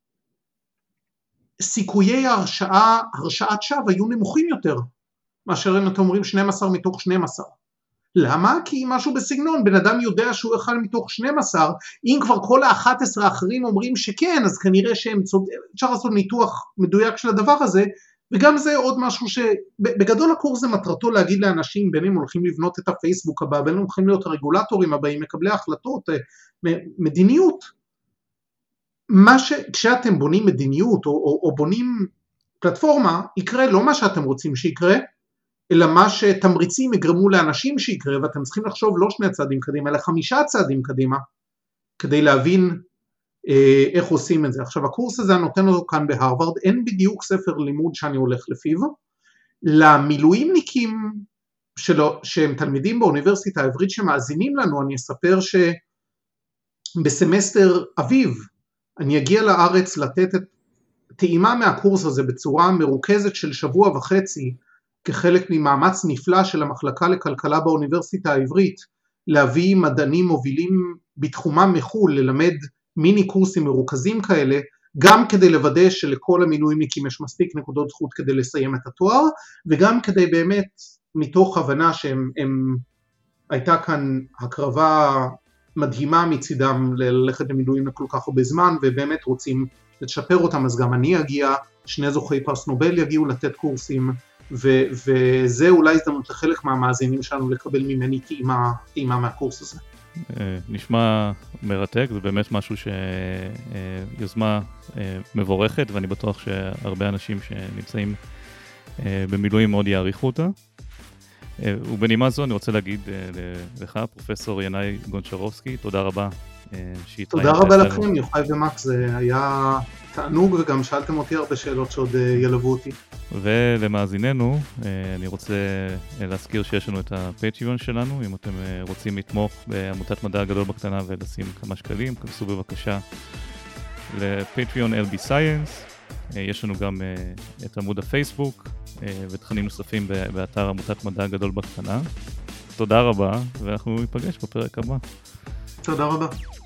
סיכויי ההרשעה, הרשעת שווא היו נמוכים יותר, מאשר אם אתם אומרים שנים עשר מתוך שנים עשר. למה? כי משהו בסגנון, בן אדם יודע שהוא אחד מתוך שנים עשר, אם כבר כל ה-אחד עשר האחרים אומרים שכן, אז כנראה שהם צודקים, אפשר לעשות ניתוח מדויק של הדבר הזה, וגם זה עוד משהו שבגדול הקורס זה מטרתו להגיד לאנשים, בין אם הולכים לבנות את הפייסבוק הבא, בין אם הולכים להיות הרגולטורים הבאים, מקבלי ההחלטות, מדיניות, מה ש... כשאתם בונים מדיניות או, או, או בונים פלטפורמה, יקרה לא מה שאתם רוצים שיקרה, אלא מה שתמריצים יגרמו לאנשים שיקרה, ואתם צריכים לחשוב לא שני צעדים קדימה, אלא חמישה צעדים קדימה, כדי להבין אה, איך עושים את זה. עכשיו הקורס הזה נותן אותו כאן בהרווארד, אין בדיוק ספר לימוד שאני הולך לפיו, למילואימניקים שלו, שהם תלמידים באוניברסיטה העברית שמאזינים לנו, אני אספר שבסמסטר אביב, אני אגיע לארץ לתת את טעימה מהקורס הזה בצורה מרוכזת של שבוע וחצי, כחלק ממאמץ נפלא של המחלקה לכלכלה באוניברסיטה העברית, להביא מדענים מובילים בתחומם מחול, ללמד מיני קורסים מרוכזים כאלה, גם כדי לוודא שלכל המילואימניקים יש מספיק נקודות זכות כדי לסיים את התואר, וגם כדי באמת, מתוך הבנה שהם, הם, הייתה כאן הקרבה מדהימה מצידם ללכת למילואים לכל כך הרבה זמן, ובאמת רוצים לשפר אותם, אז גם אני אגיע, שני זוכי פרס נובל יגיעו לתת קורסים, ו- וזה אולי הזדמנות לחלק מהמאזינים שלנו לקבל ממני טעימה, טעימה מהקורס הזה. נשמע מרתק, זה באמת משהו שיוזמה מבורכת, ואני בטוח שהרבה אנשים שנמצאים במילואים מאוד יעריכו אותה. ובנימה זו אני רוצה להגיד לך, פרופסור ינאי גונצ'רובסקי, תודה רבה שהתראיינת. תודה רבה לכם, יוחאי ומקס, זה היה תענוג, וגם שאלתם אותי הרבה שאלות שעוד ילוו אותי. ולמאזיננו, אני רוצה להזכיר שיש לנו את הפטריון שלנו, אם אתם רוצים לתמוך בעמותת מדע הגדול בקטנה ולשים כמה שקלים, כנסו בבקשה לפטריון אל בי Science, יש לנו גם את עמוד הפייסבוק ותכנים נוספים באתר עמותת מדע הגדול בקטנה. תודה רבה, ואנחנו ניפגש בפרק הבא. תודה רבה.